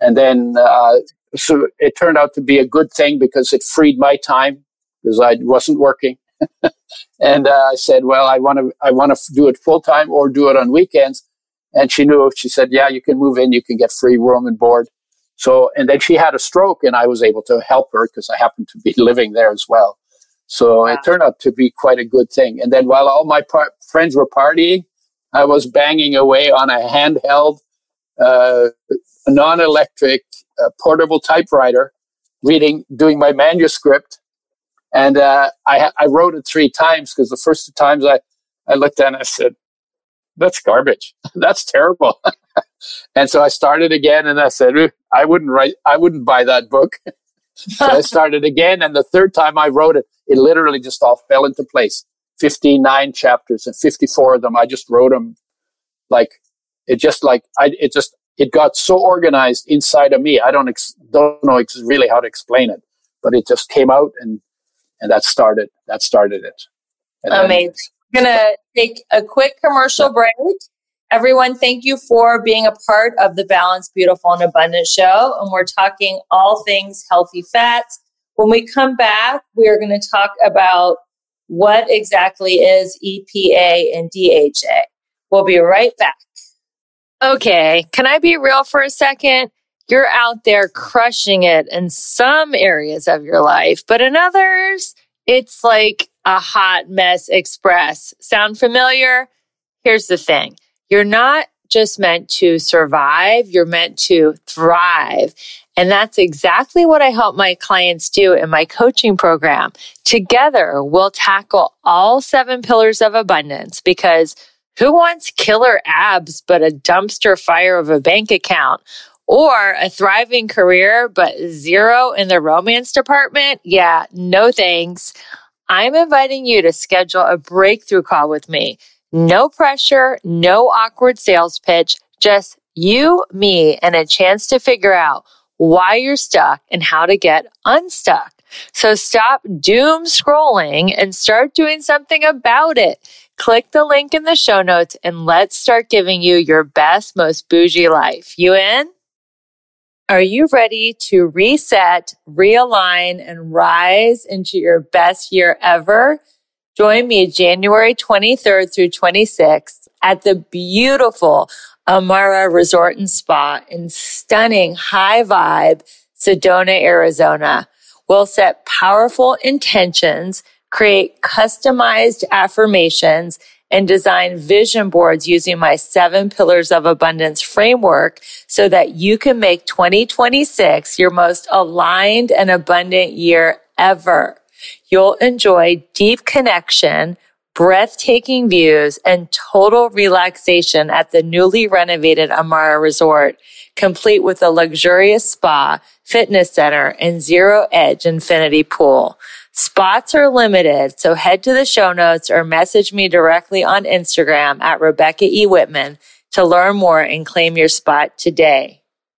B: And then, uh, so it turned out to be a good thing because it freed my time because I wasn't working. And uh, I said, well, I want to, I want to do it full time or do it on weekends. And she knew, she said, yeah, you can move in, you can get free room and board. So, and then she had a stroke and I was able to help her because I happened to be living there as well. So wow. It turned out to be quite a good thing. And then while all my par- friends were partying, I was banging away on a handheld, uh, non-electric, uh, portable typewriter, reading, doing my manuscript. And uh, I, I wrote it three times because the first two times I, I looked at it and I said, that's garbage. That's terrible. And so I started again and I said, I wouldn't write, I wouldn't buy that book. So I started again. And the third time I wrote it, it literally just all fell into place. fifty-nine chapters and fifty-four of them. I just wrote them like, it just like, I, it just, it got so organized inside of me. I don't, ex- don't know ex- really how to explain it, but it just came out and, and that started, that started it. And
A: Amazing. Then, I'm going to take a quick commercial break. Everyone, thank you for being a part of the Balanced, Beautiful, and Abundant show. And we're talking all things healthy fats. When we come back, we are going to talk about what exactly is E P A and D H A. We'll be right back. Okay, can I be real for a second? You're out there crushing it in some areas of your life, but in others, it's like a hot mess express. Sound familiar? Here's the thing. You're not just meant to survive, you're meant to thrive. And that's exactly what I help my clients do in my coaching program. Together, we'll tackle all seven pillars of abundance because who wants killer abs but a dumpster fire of a bank account? Or a thriving career but zero in the romance department? Yeah, no thanks. I'm inviting you to schedule a breakthrough call with me. No pressure, no awkward sales pitch, just you, me, and a chance to figure out why you're stuck and how to get unstuck. So stop doom scrolling and start doing something about it. Click the link in the show notes and let's start giving you your best, most bougie life. You in? Are you ready to reset, realign, and rise into your best year ever? Join me January twenty-third through twenty-sixth at the beautiful Amara Resort and Spa in stunning high vibe Sedona, Arizona. We'll set powerful intentions, create customized affirmations, and design vision boards using my seven pillars of abundance framework so that you can make twenty twenty-six your most aligned and abundant year ever. You'll enjoy deep connection, breathtaking views, and total relaxation at the newly renovated Amara Resort, complete with a luxurious spa, fitness center, and zero-edge infinity pool. Spots are limited, so head to the show notes or message me directly on Instagram at Rebecca E. Whitman to learn more and claim your spot today.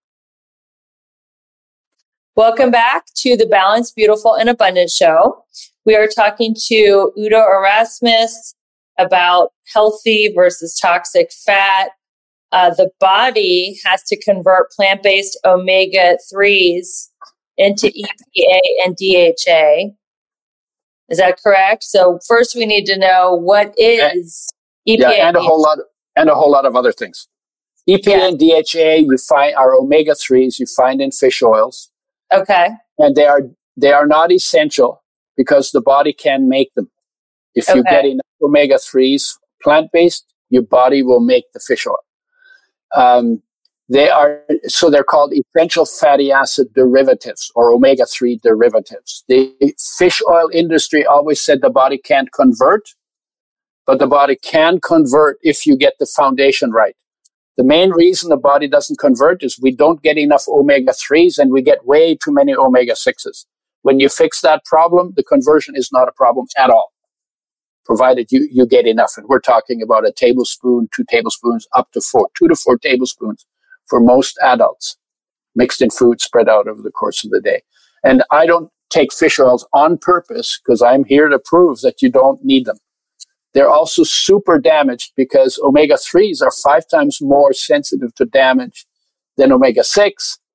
A: Welcome back to the Balanced, Beautiful, and Abundant show. We are talking to Udo Erasmus about healthy versus toxic fat. Uh, the body has to convert plant-based omega threes into E P A and D H A. Is that correct? So first we need to know what is E P A.
B: Yeah, and a whole lot, and a whole lot of other things. E P A yeah. and D H A you find are omega threes you find in fish oils.
A: Okay.
B: And they are they are not essential because the body can make them. If you okay. get enough omega threes plant-based, your body will make the fish oil. Um, they are so they're called essential fatty acid derivatives or omega three derivatives. The fish oil industry always said the body can't convert, but the body can convert if you get the foundation right. The main reason the body doesn't convert is we don't get enough omega threes and we get way too many omega sixes. When you fix that problem, the conversion is not a problem at all, provided you, you get enough. And we're talking about a tablespoon, two tablespoons, up to four, two to four tablespoons for most adults, mixed in food, spread out over the course of the day. And I don't take fish oils on purpose because I'm here to prove that you don't need them. They're also super damaged because omega threes are five times more sensitive to damage than omega six.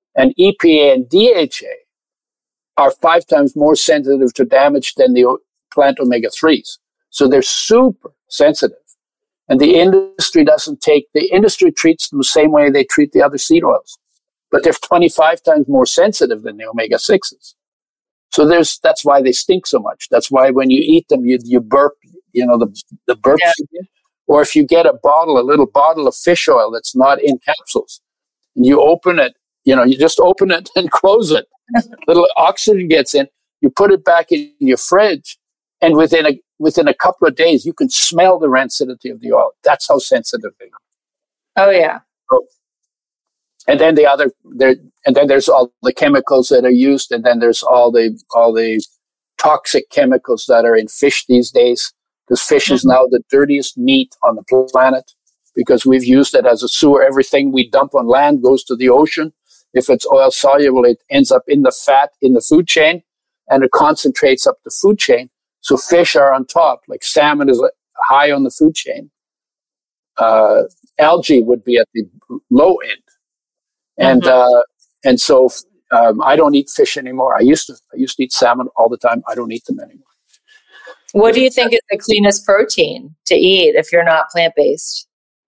B: And E P A and D H A are five times more sensitive to damage than the plant omega threes. So they're super sensitive. And the industry doesn't take, the industry treats them the same way they treat the other seed oils. But they're twenty-five times more sensitive than the omega sixes. So there's, that's why they stink so much. That's why when you eat them, you, you burp, you know, the, the burps
A: Yeah.
B: you get. Or if you get a bottle, a little bottle of fish oil that's not in capsules, and you open it, you know, you just open it and close it. Little oxygen gets in. You put it back in your fridge, and within a within a couple of days, you can smell the rancidity of the oil. That's how sensitive they are.
A: Oh, yeah.
B: So, and then the other there, and then there's all the chemicals that are used, and then there's all the all the toxic chemicals that are in fish these days. Because fish mm-hmm. is now the dirtiest meat on the planet, because we've used it as a sewer. Everything we dump on land goes to the ocean. If it's oil soluble, it ends up in the fat in the food chain, and it concentrates up the food chain. So fish are on top, like salmon is high on the food chain. Uh, algae would be at the low end. And mm-hmm. uh, and so um, I don't eat fish anymore. I used to. I used to eat salmon all the time. I don't eat them anymore.
A: What do you think is the cleanest protein to eat if you're not plant-based?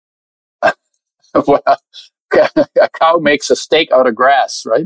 B: Well, a cow makes a steak out of grass, right?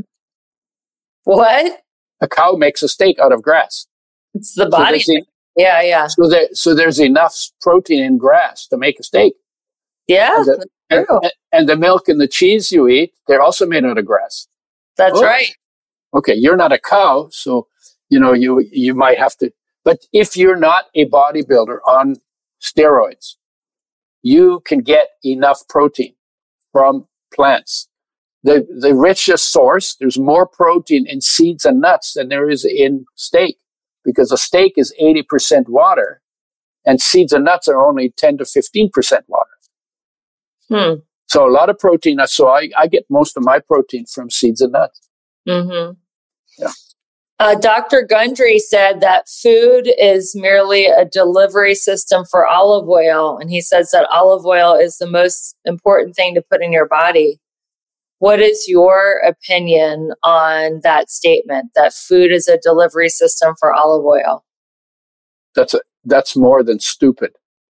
A: What?
B: A cow makes a steak out of grass.
A: It's the body.
B: So en-
A: yeah, yeah.
B: So, there, so there's enough protein in grass to make a steak.
A: Yeah,
B: and the,
A: that's true.
B: And, and the milk and the cheese you eat, they're also made out of grass.
A: That's
B: oh.
A: right.
B: Okay, you're not a cow, so you know you you might have to. But if you're not a bodybuilder on steroids, you can get enough protein from plants. The the richest source, there's more protein in seeds and nuts than there is in steak, because a steak is eighty percent water and seeds and nuts are only ten to fifteen percent water.
A: Hmm.
B: So a lot of protein. So I, I get most of my protein from seeds and nuts.
A: Mm-hmm.
B: Yeah.
A: Uh, Doctor Gundry said that food is merely a delivery system for olive oil. And he says that olive oil is the most important thing to put in your body. What is your opinion on that statement, that food is a delivery system for olive oil?
B: That's a, that's more than stupid.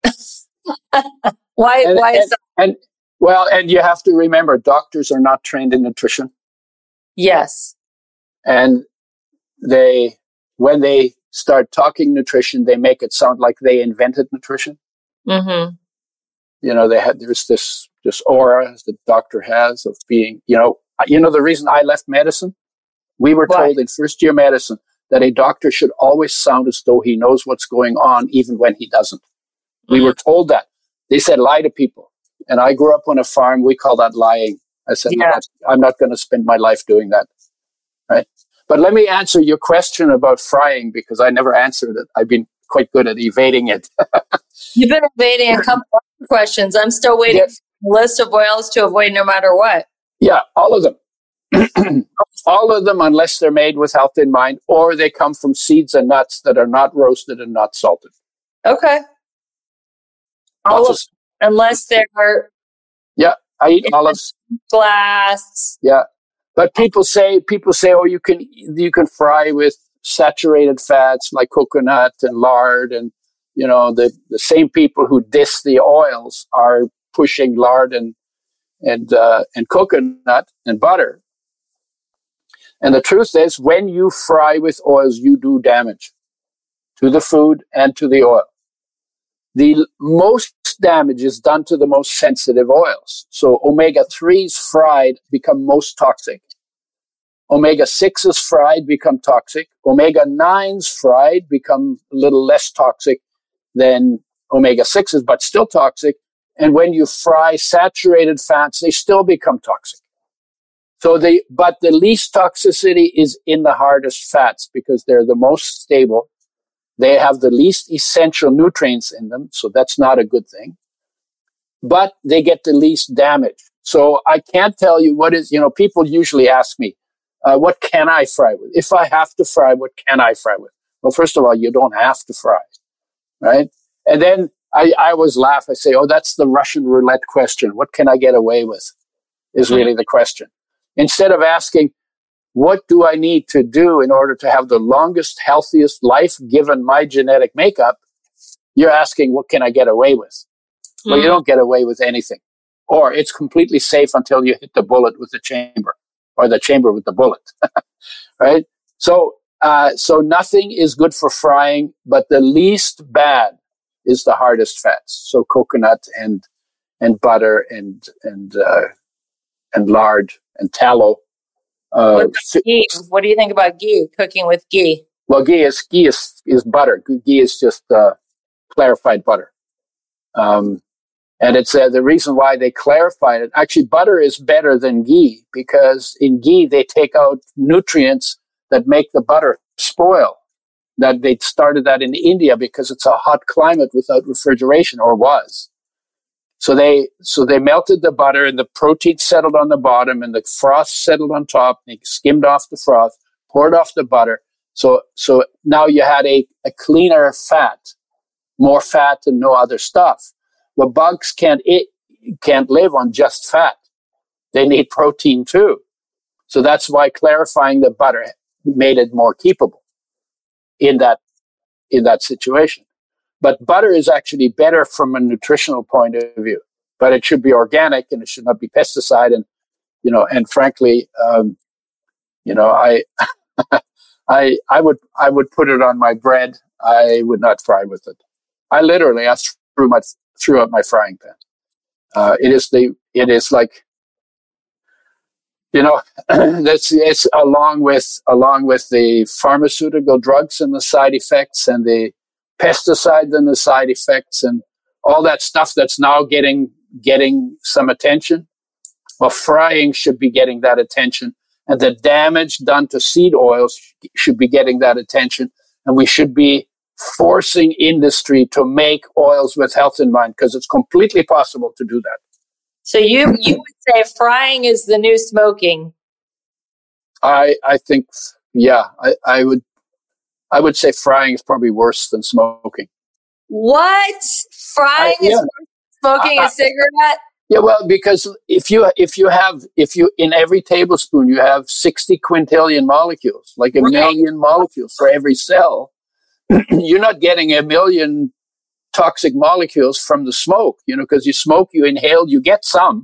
A: why
B: and,
A: why
B: and,
A: is that?
B: And, well, and you have to remember, doctors are not trained in nutrition.
A: Yes.
B: And they, when they start talking nutrition, they make it sound like they invented nutrition.
A: Mm-hmm.
B: You know, they had, there's this, this aura the doctor has of being, you know, you know, the reason I left medicine, we were
A: Why?
B: told in first year medicine that a doctor should always sound as though he knows what's going on, even when he doesn't. Mm-hmm. We were told that. They said, lie to people. And I grew up on a farm. We call that lying. I said,
A: yeah.
B: no, I'm not going to spend my life doing that. Right. But let me answer your question about frying, because I never answered it. I've been quite good at evading it.
A: You've been evading a couple of questions. I'm still waiting
B: Yes.
A: for a list of oils to avoid no matter what.
B: Yeah, all of them. All of them, unless they're made with health in mind, or they come from seeds and nuts that are not roasted and not salted.
A: Okay. All of,
B: of,
A: unless they're
B: yeah, I eat olives.
A: Glass.
B: Yeah. But people say, people say, oh, you can, you can fry with saturated fats like coconut and lard. And, you know, the, the same people who diss the oils are pushing lard and, and, uh, and coconut and butter. And the truth is, when you fry with oils, you do damage to the food and to the oil. The most damage is done to the most sensitive oils. So omega threes fried become most toxic. Omega sixes fried become toxic. Omega nines fried become a little less toxic than omega sixes, but still toxic. And when you fry saturated fats, they still become toxic. So they, but the least toxicity is in the hardest fats, because they're the most stable. They have the least essential nutrients in them, so that's not a good thing. But they get the least damage. So I can't tell you what is, you know, people usually ask me, uh, what can I fry with? If I have to fry, what can I fry with? Well, first of all, you don't have to fry, right? And then I, I always laugh. I say, oh, that's the Russian roulette question. What can I get away with is really the question. Instead of asking, what do I need to do in order to have the longest, healthiest life given my genetic makeup? You're asking, what can I get away with? Well, mm. you don't get away with anything. Or it's completely safe until you hit the bullet with the chamber, or the chamber with the bullet, right? So, uh, so nothing is good for frying, but the least bad is the hardest fats. So coconut and and butter and and uh, and lard and tallow. Uh,
A: what, ghee? What do you think about ghee? Cooking with ghee?
B: Well, ghee is ghee is, is butter. Ghee is just uh, clarified butter. Um, And it's uh, the reason why they clarified it. Actually, butter is better than ghee because in ghee, they take out nutrients that make the butter spoil. That they started that in India because it's a hot climate without refrigeration, or was. So they, so they melted the butter and the protein settled on the bottom and the froth settled on top. They skimmed off the froth, poured off the butter. So, so now you had a, a cleaner fat, more fat and no other stuff. Well, bugs can't eat, can't live on just fat. They need protein too. So that's why clarifying the butter made it more keepable in that, in that situation. But butter is actually better from a nutritional point of view, but it should be organic and it should not be pesticide. And, you know, and frankly, um, you know, I, I, I would, I would put it on my bread. I would not fry with it. I literally, I threw my, threw out my frying pan. Uh, it is the, it is like, you know, that's, it's along with, along with the pharmaceutical drugs and the side effects and the pesticides and the side effects and all that stuff that's now getting, getting some attention. Well, frying should be getting that attention, and the damage done to seed oils should be getting that attention. And we should be forcing industry to make oils with health in mind, because it's completely possible to do that.
A: So you you would say frying is the new smoking?
B: I I think, yeah, I, I would I would say frying is probably worse than smoking.
A: What? Frying I, yeah. is worse than smoking I, a cigarette?
B: Yeah, well, because if you if you have if you in every tablespoon you have sixty quintillion molecules, like a right. million molecules for every cell. You're not getting a million toxic molecules from the smoke, you know, because you smoke, you inhale, you get some.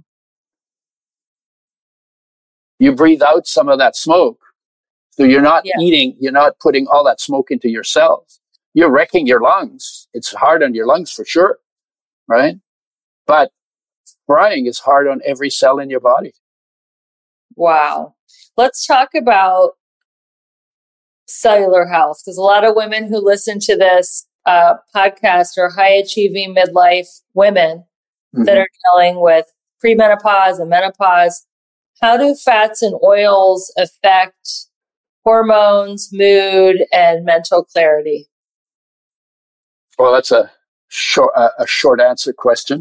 B: You breathe out some of that smoke. So you're not yeah. eating, you're not putting all that smoke into your cells. You're wrecking your lungs. It's hard on your lungs for sure, right? But frying is hard on every cell in your body.
A: Wow. Let's talk about cellular health, because a lot of women who listen to this uh, podcast are high achieving midlife women mm-hmm. that are dealing with premenopause and menopause. How do fats and oils affect hormones, mood, and mental clarity?
B: Well, that's a short, uh, a short answer question.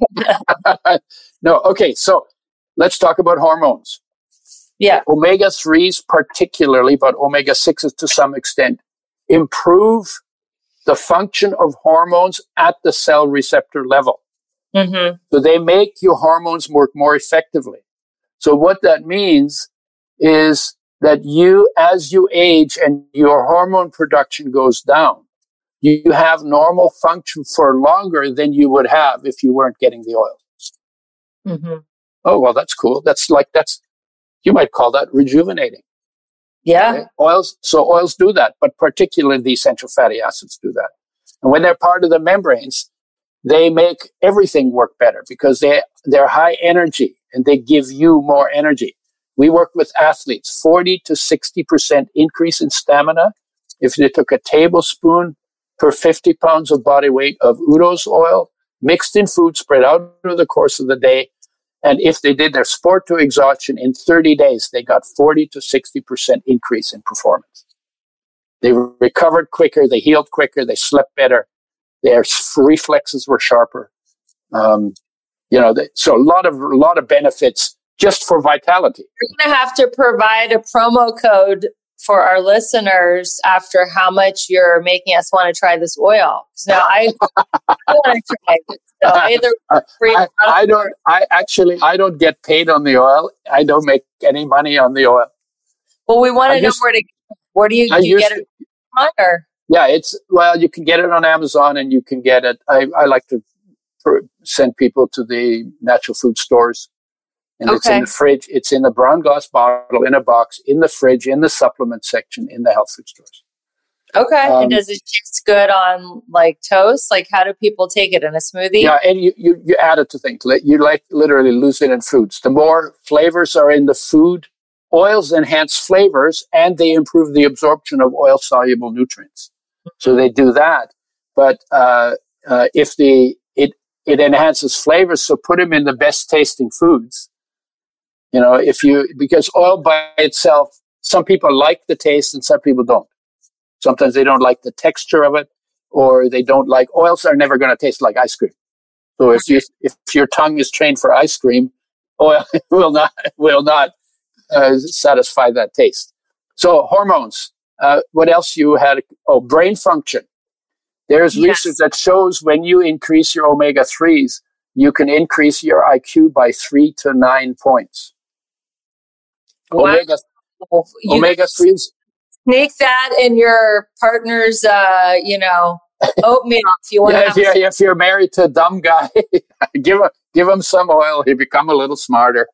B: No, okay. So let's talk about hormones.
A: Yeah.
B: Omega threes particularly, but omega sixes to some extent, improve the function of hormones at the cell receptor level.
A: Mm-hmm.
B: So they make your hormones work more effectively. So what that means is that you, as you age and your hormone production goes down, you have normal function for longer than you would have if you weren't getting the oils.
A: Mm-hmm.
B: Oh, well, that's cool. That's like, that's, you might call that rejuvenating.
A: Yeah.
B: Okay? Oils, so oils do that, but particularly the essential fatty acids do that. And when they're part of the membranes, they make everything work better because they, they're high energy and they give you more energy. We work with athletes, forty to sixty percent increase in stamina if they took a tablespoon per fifty pounds of body weight of Udo's oil, mixed in food, spread out over the course of the day. And if they did their sport to exhaustion in thirty days, they got forty to sixty percent increase in performance. They recovered quicker, they healed quicker, they slept better, their reflexes were sharper. Um, you know, they, so a lot of a lot of benefits just for vitality.
A: You're going to have to provide a promo code for our listeners after how much you're making us want to try this oil. Now I, I want to try it. So either free
B: I, I don't. I actually I don't get paid on the oil. I don't make any money on the oil.
A: Well, we want to know
B: used,
A: where to. Where do you, do you get it on? Or?
B: Yeah, it's well. You can get it on Amazon, and you can get it. I, I like to send people to the natural food stores, and okay. It's in the fridge. It's in a brown glass bottle, in a box, in the fridge, in the supplement section, in the health food stores.
A: Okay. Um, and does it taste good on like toast? Like how do people take it in a smoothie?
B: Yeah, and you, you, you add it to things. You like literally lose it in foods. The more flavors are in the food, oils enhance flavors and they improve the absorption of oil-soluble nutrients. Mm-hmm. So they do that. But uh, uh, if the it it enhances flavors, so put them in the best tasting foods. You know, if you because oil by itself, some people like the taste and some people don't. Sometimes they don't like the texture of it, or they don't like oils are never going to taste like ice cream. So if you if your tongue is trained for ice cream, oil will not will not uh, satisfy that taste. So hormones. Uh, what else you had? Oh, brain function. There's yes. research that shows when you increase your omega threes, you can increase your I Q by three to nine points.
A: Wow.
B: Omega omega threes.
A: Sneak that in your partner's, uh, you know, oatmeal if you want
B: yeah,
A: to.
B: If you're, if you're married to a dumb guy, give him give him some oil. He'll become a little smarter.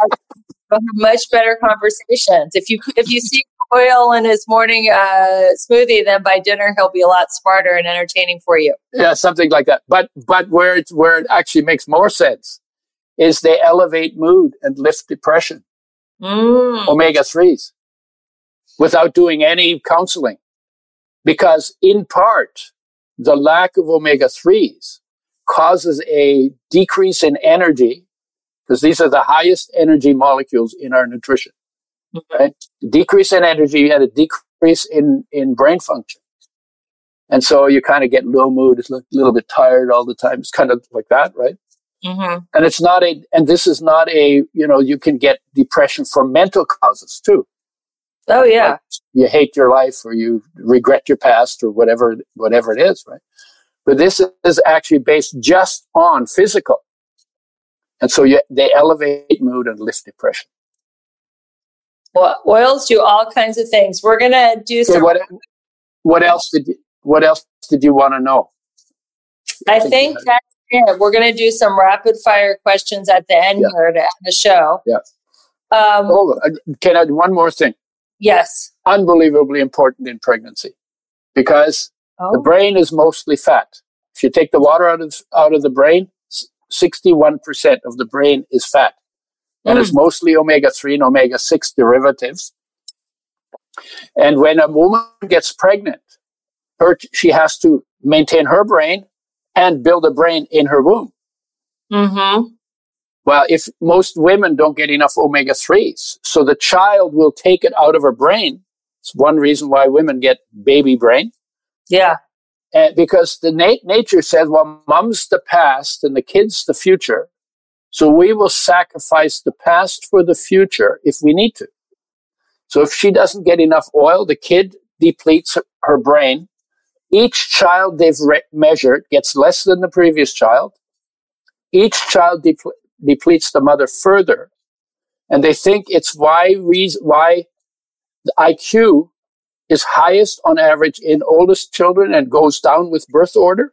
A: Much better conversations. If you if you see oil in his morning uh, smoothie, then by dinner he'll be a lot smarter and entertaining for you.
B: Yeah, something like that. But but where it where it actually makes more sense is they elevate mood and lift depression.
A: Mm.
B: Omega threes. Without doing any counseling. Because in part, the lack of omega threes causes a decrease in energy, because these are the highest energy molecules in our nutrition. Mm-hmm. Right? Decrease in energy and a decrease in, in brain function. And so you kind of get low mood, it's a little bit tired all the time. It's kind of like that, right?
A: Mm-hmm.
B: And it's not a, and this is not a, you know, you can get depression from mental causes too.
A: Oh, yeah.
B: Like you hate your life or you regret your past or whatever, whatever it is, right? But this is actually based just on physical. And so you, they elevate mood and lift depression.
A: Well, oils do all kinds of things. We're going to do
B: okay,
A: some...
B: What, what else did you, what else did you want to know?
A: I, I think, think that's it. We're going to do some rapid fire questions at the end yeah. here to end the show.
B: Yeah.
A: Um,
B: Hold on. Can I do one more thing?
A: Yes.
B: Unbelievably important in pregnancy because
A: oh.
B: the brain is mostly fat. If you take the water out of out of the brain, sixty-one percent of the brain is fat. And mm. it's mostly omega three and omega six derivatives. And when a woman gets pregnant, her, she has to maintain her brain and build a brain in her womb.
A: Mm-hmm.
B: Well, if most women don't get enough omega threes, so the child will take it out of her brain. It's one reason why women get baby brain.
A: Yeah.
B: And because the nat- nature says, well, mom's the past and the kid's the future. So we will sacrifice the past for the future if we need to. So if she doesn't get enough oil, the kid depletes her, her brain. Each child they've re- measured gets less than the previous child. Each child depletes depletes the mother further. And they think it's why reason, why the I Q is highest on average in oldest children and goes down with birth order.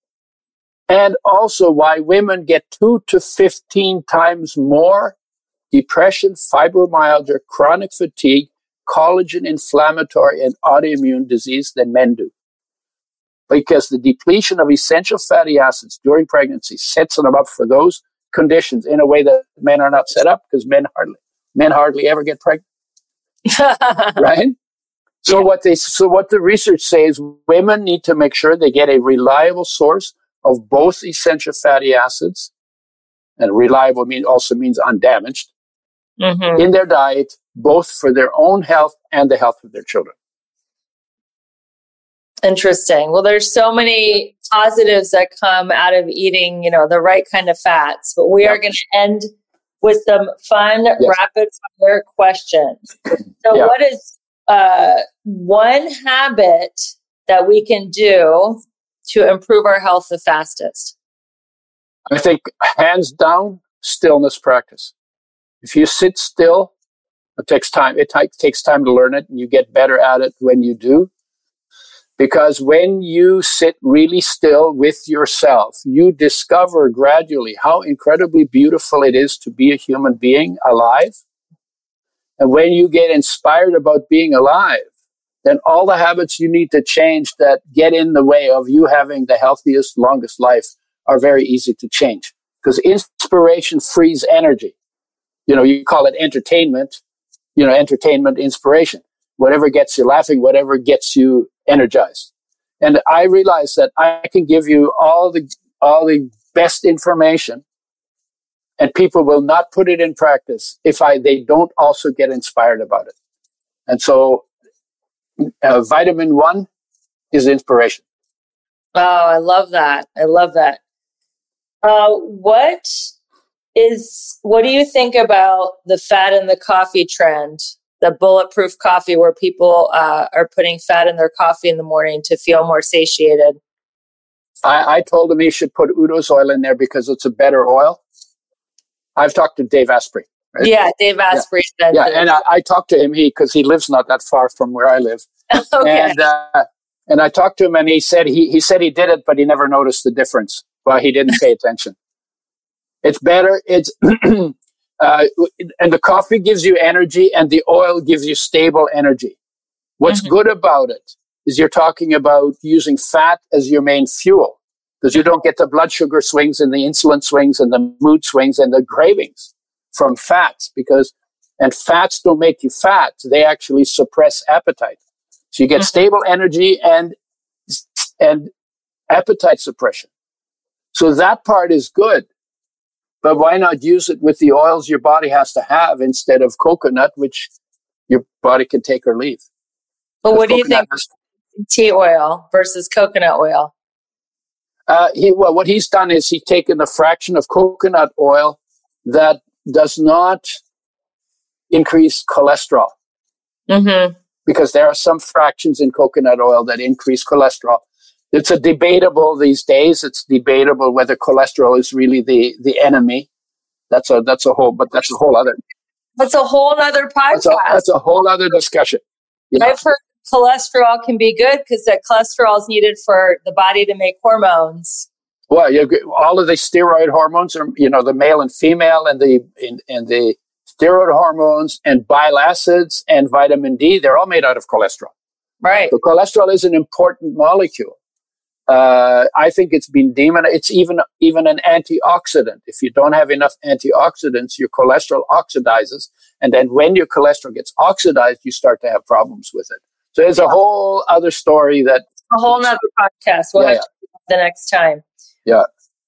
B: And also why women get two to fifteen times more depression, fibromyalgia, chronic fatigue, collagen, inflammatory, and autoimmune disease than men do. Because the depletion of essential fatty acids during pregnancy sets them up for those conditions in a way that men are not set up because men hardly men hardly ever get pregnant. Right? So yeah. what they so what the research says, women need to make sure they get a reliable source of both essential fatty acids, and reliable mean also means undamaged,
A: mm-hmm.
B: in their diet, both for their own health and the health of their children.
A: Interesting. Well, there's so many positives that come out of eating, you know, the right kind of fats. But we yep. are going to end with some fun, yes. rapid fire questions. So, yeah. what is uh, one habit that we can do to improve our health the fastest?
B: I think hands down, stillness practice. If you sit still, it takes time. It t- takes time to learn it, and you get better at it when you do. Because when you sit really still with yourself, you discover gradually how incredibly beautiful it is to be a human being alive. And when you get inspired about being alive, then all the habits you need to change that get in the way of you having the healthiest, longest life are very easy to change. Because inspiration frees energy. You know, you call it entertainment, you know, entertainment, inspiration. Whatever gets you laughing, whatever gets you energized. And I realize that I can give you all the all the best information, and people will not put it in practice if I they don't also get inspired about it. And so uh, vitamin one is inspiration.
A: Oh, I love that. I love that. Uh, what is, what do you think about the fat in the coffee trend, the bulletproof coffee, where people uh, are putting fat in their coffee in the morning to feel more satiated?
B: I, I told him he should put Udo's oil in there because it's a better oil. I've talked to Dave Asprey. Right?
A: Yeah, Dave Asprey.
B: Yeah, yeah. And I, I talked to him he because he lives not that far from where I live.
A: Okay.
B: And uh, and I talked to him, and he said he he said he did it, but he never noticed the difference. Well, he didn't pay attention. It's better. It's uh, and the coffee gives you energy, and the oil gives you stable energy. What's mm-hmm. good about it is you're talking about using fat as your main fuel, because you don't get the blood sugar swings and the insulin swings and the mood swings and the cravings from fats, because and fats don't make you fat. They actually suppress appetite. So you get stable energy and and appetite suppression. So that part is good. But why not use it with the oils your body has to have instead of coconut, which your body can take or leave?
A: But what do you think is- tea oil versus coconut oil?
B: Uh, he, well, what he's done is he's taken a fraction of coconut oil that does not increase cholesterol.
A: Mm-hmm.
B: Because there are some fractions in coconut oil that increase cholesterol. It's a debatable these days. It's debatable whether cholesterol is really the, the enemy. That's a that's a whole, but that's a whole other.
A: That's a whole other podcast.
B: That's a, that's a whole other discussion. You know?
A: I've heard cholesterol can be good because that cholesterol is needed for the body to make hormones.
B: Well, you, all of the steroid hormones are, you know, the male and female, and the and, and the steroid hormones and bile acids and vitamin D. They're all made out of cholesterol.
A: Right.
B: So cholesterol is an important molecule. Uh, I think it's been demonized. It's even even an antioxidant. If you don't have enough antioxidants, your cholesterol oxidizes, and then when your cholesterol gets oxidized, you start to have problems with it. So there's a whole other story that
A: a whole nother podcast. We'll
B: yeah,
A: have to do the next time.
B: Yeah,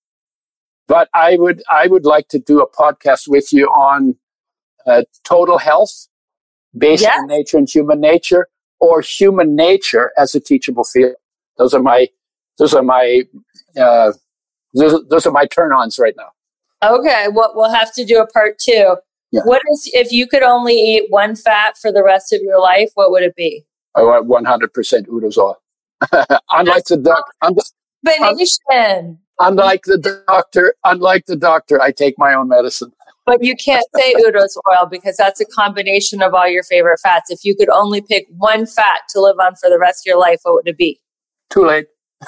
B: but I would I would like to do a podcast with you on uh, total health based
A: yeah.
B: on nature and human nature, or human nature as a teachable field. Those are my Those are my uh, those, those are my turn-ons right now.
A: Okay, well, we'll have to do a part two.
B: Yeah.
A: What is, if you could only eat one fat for the rest of your life, what would it be?
B: I want one hundred percent Udo's oil. unlike the doc, un-
A: combination.
B: Unlike the doctor, unlike the doctor, I take my own medicine.
A: But you can't say Udo's oil because that's a combination of all your favorite fats. If you could only pick one fat to live on for the rest of your life, what would it be?
B: Too late.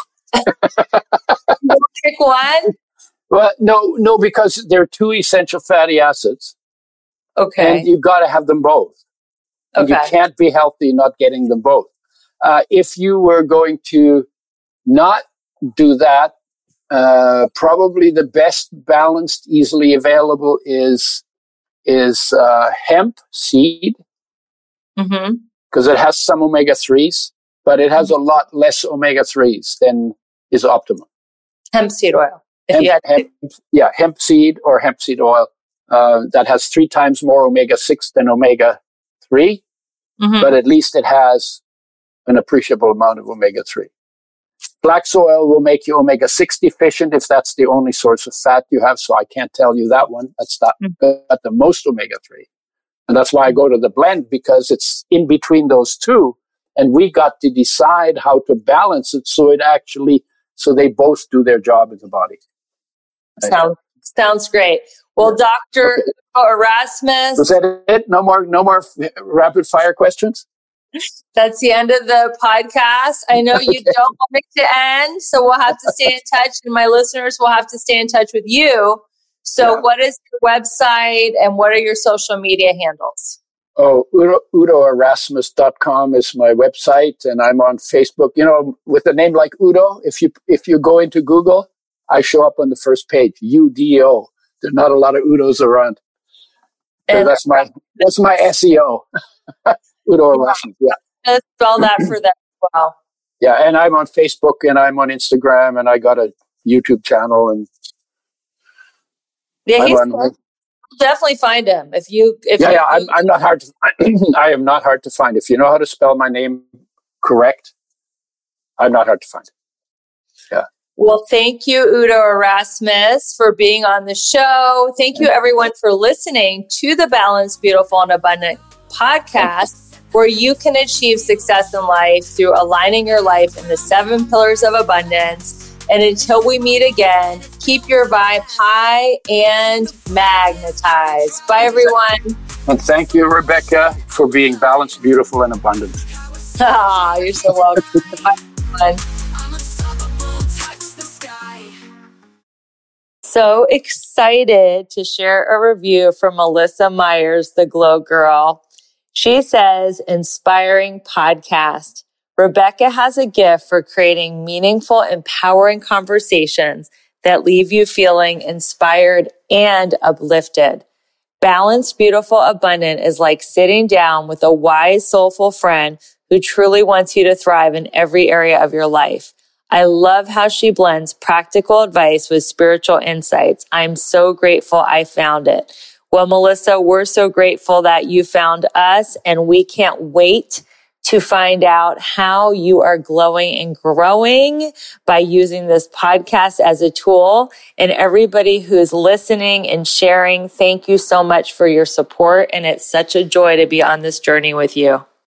A: Pick one?
B: Well, no, no, because they're two essential fatty acids.
A: Okay.
B: And you've got to have them both.
A: Okay.
B: You can't be healthy not getting them both. Uh, if you were going to not do that, uh, probably the best balanced, easily available is is uh, hemp seed, because
A: mm-hmm.
B: it has some omega threes, but it has a lot less omega threes than is optimum.
A: Hemp seed oil. If
B: Hemp,
A: you had
B: hemp, yeah, hemp seed or hemp seed oil uh, that has three times more omega six than omega three,
A: mm-hmm.
B: but at least it has an appreciable amount of omega three. Flax oil will make you omega six deficient if that's the only source of fat you have, so I can't tell you that one. That's not mm-hmm. at the most omega three. And that's why I go to the blend, because it's in between those two. And we got to decide how to balance it so it actually, so they both do their job in the body.
A: Sounds, sounds great. Well, Doctor Okay. Erasmus.
B: Was that it? No more, no more rapid fire questions?
A: That's the end of the podcast. I know you okay. don't want it to end, so we'll have to stay in touch, and my listeners will have to stay in touch with you. So yeah. What is your website and what are your social media handles?
B: Oh, Udo, Udo Erasmus dot com is my website, and I'm on Facebook. You know, with a name like Udo, if you if you go into Google, I show up on the first page, U D O. There's not a lot of Udos around. So that's my that's my S E O. Udo Erasmus, yeah.
A: Let's spell that for them as well.
B: Yeah, and I'm on Facebook, and I'm on Instagram, and I got a YouTube channel, and
A: yeah, he's cool. Definitely find him if you. If
B: yeah,
A: you,
B: yeah, I'm, I'm not hard to. I am not hard to find. If you know how to spell my name correct, I'm not hard to find. Yeah.
A: Well, thank you, Udo Erasmus, for being on the show. Thank you, everyone, for listening to the Balanced, Beautiful, and Abundant podcast, where you can achieve success in life through aligning your life in the seven pillars of abundance. And until we meet again, keep your vibe high and magnetized. Bye, everyone.
B: And thank you, Rebecca, for being balanced, beautiful, and abundant.
A: Ah, you're so welcome. Bye, everyone. So excited to share a review from Melissa Myers, the Glow Girl. She says, inspiring podcast. Rebecca has a gift for creating meaningful, empowering conversations that leave you feeling inspired and uplifted. Balanced, beautiful, abundant is like sitting down with a wise, soulful friend who truly wants you to thrive in every area of your life. I love how she blends practical advice with spiritual insights. I'm so grateful I found it. Well, Melissa, we're so grateful that you found us, and we can't wait to find out how you are glowing and growing by using this podcast as a tool. And everybody who's listening and sharing, thank you so much for your support. And it's such a joy to be on this journey with you.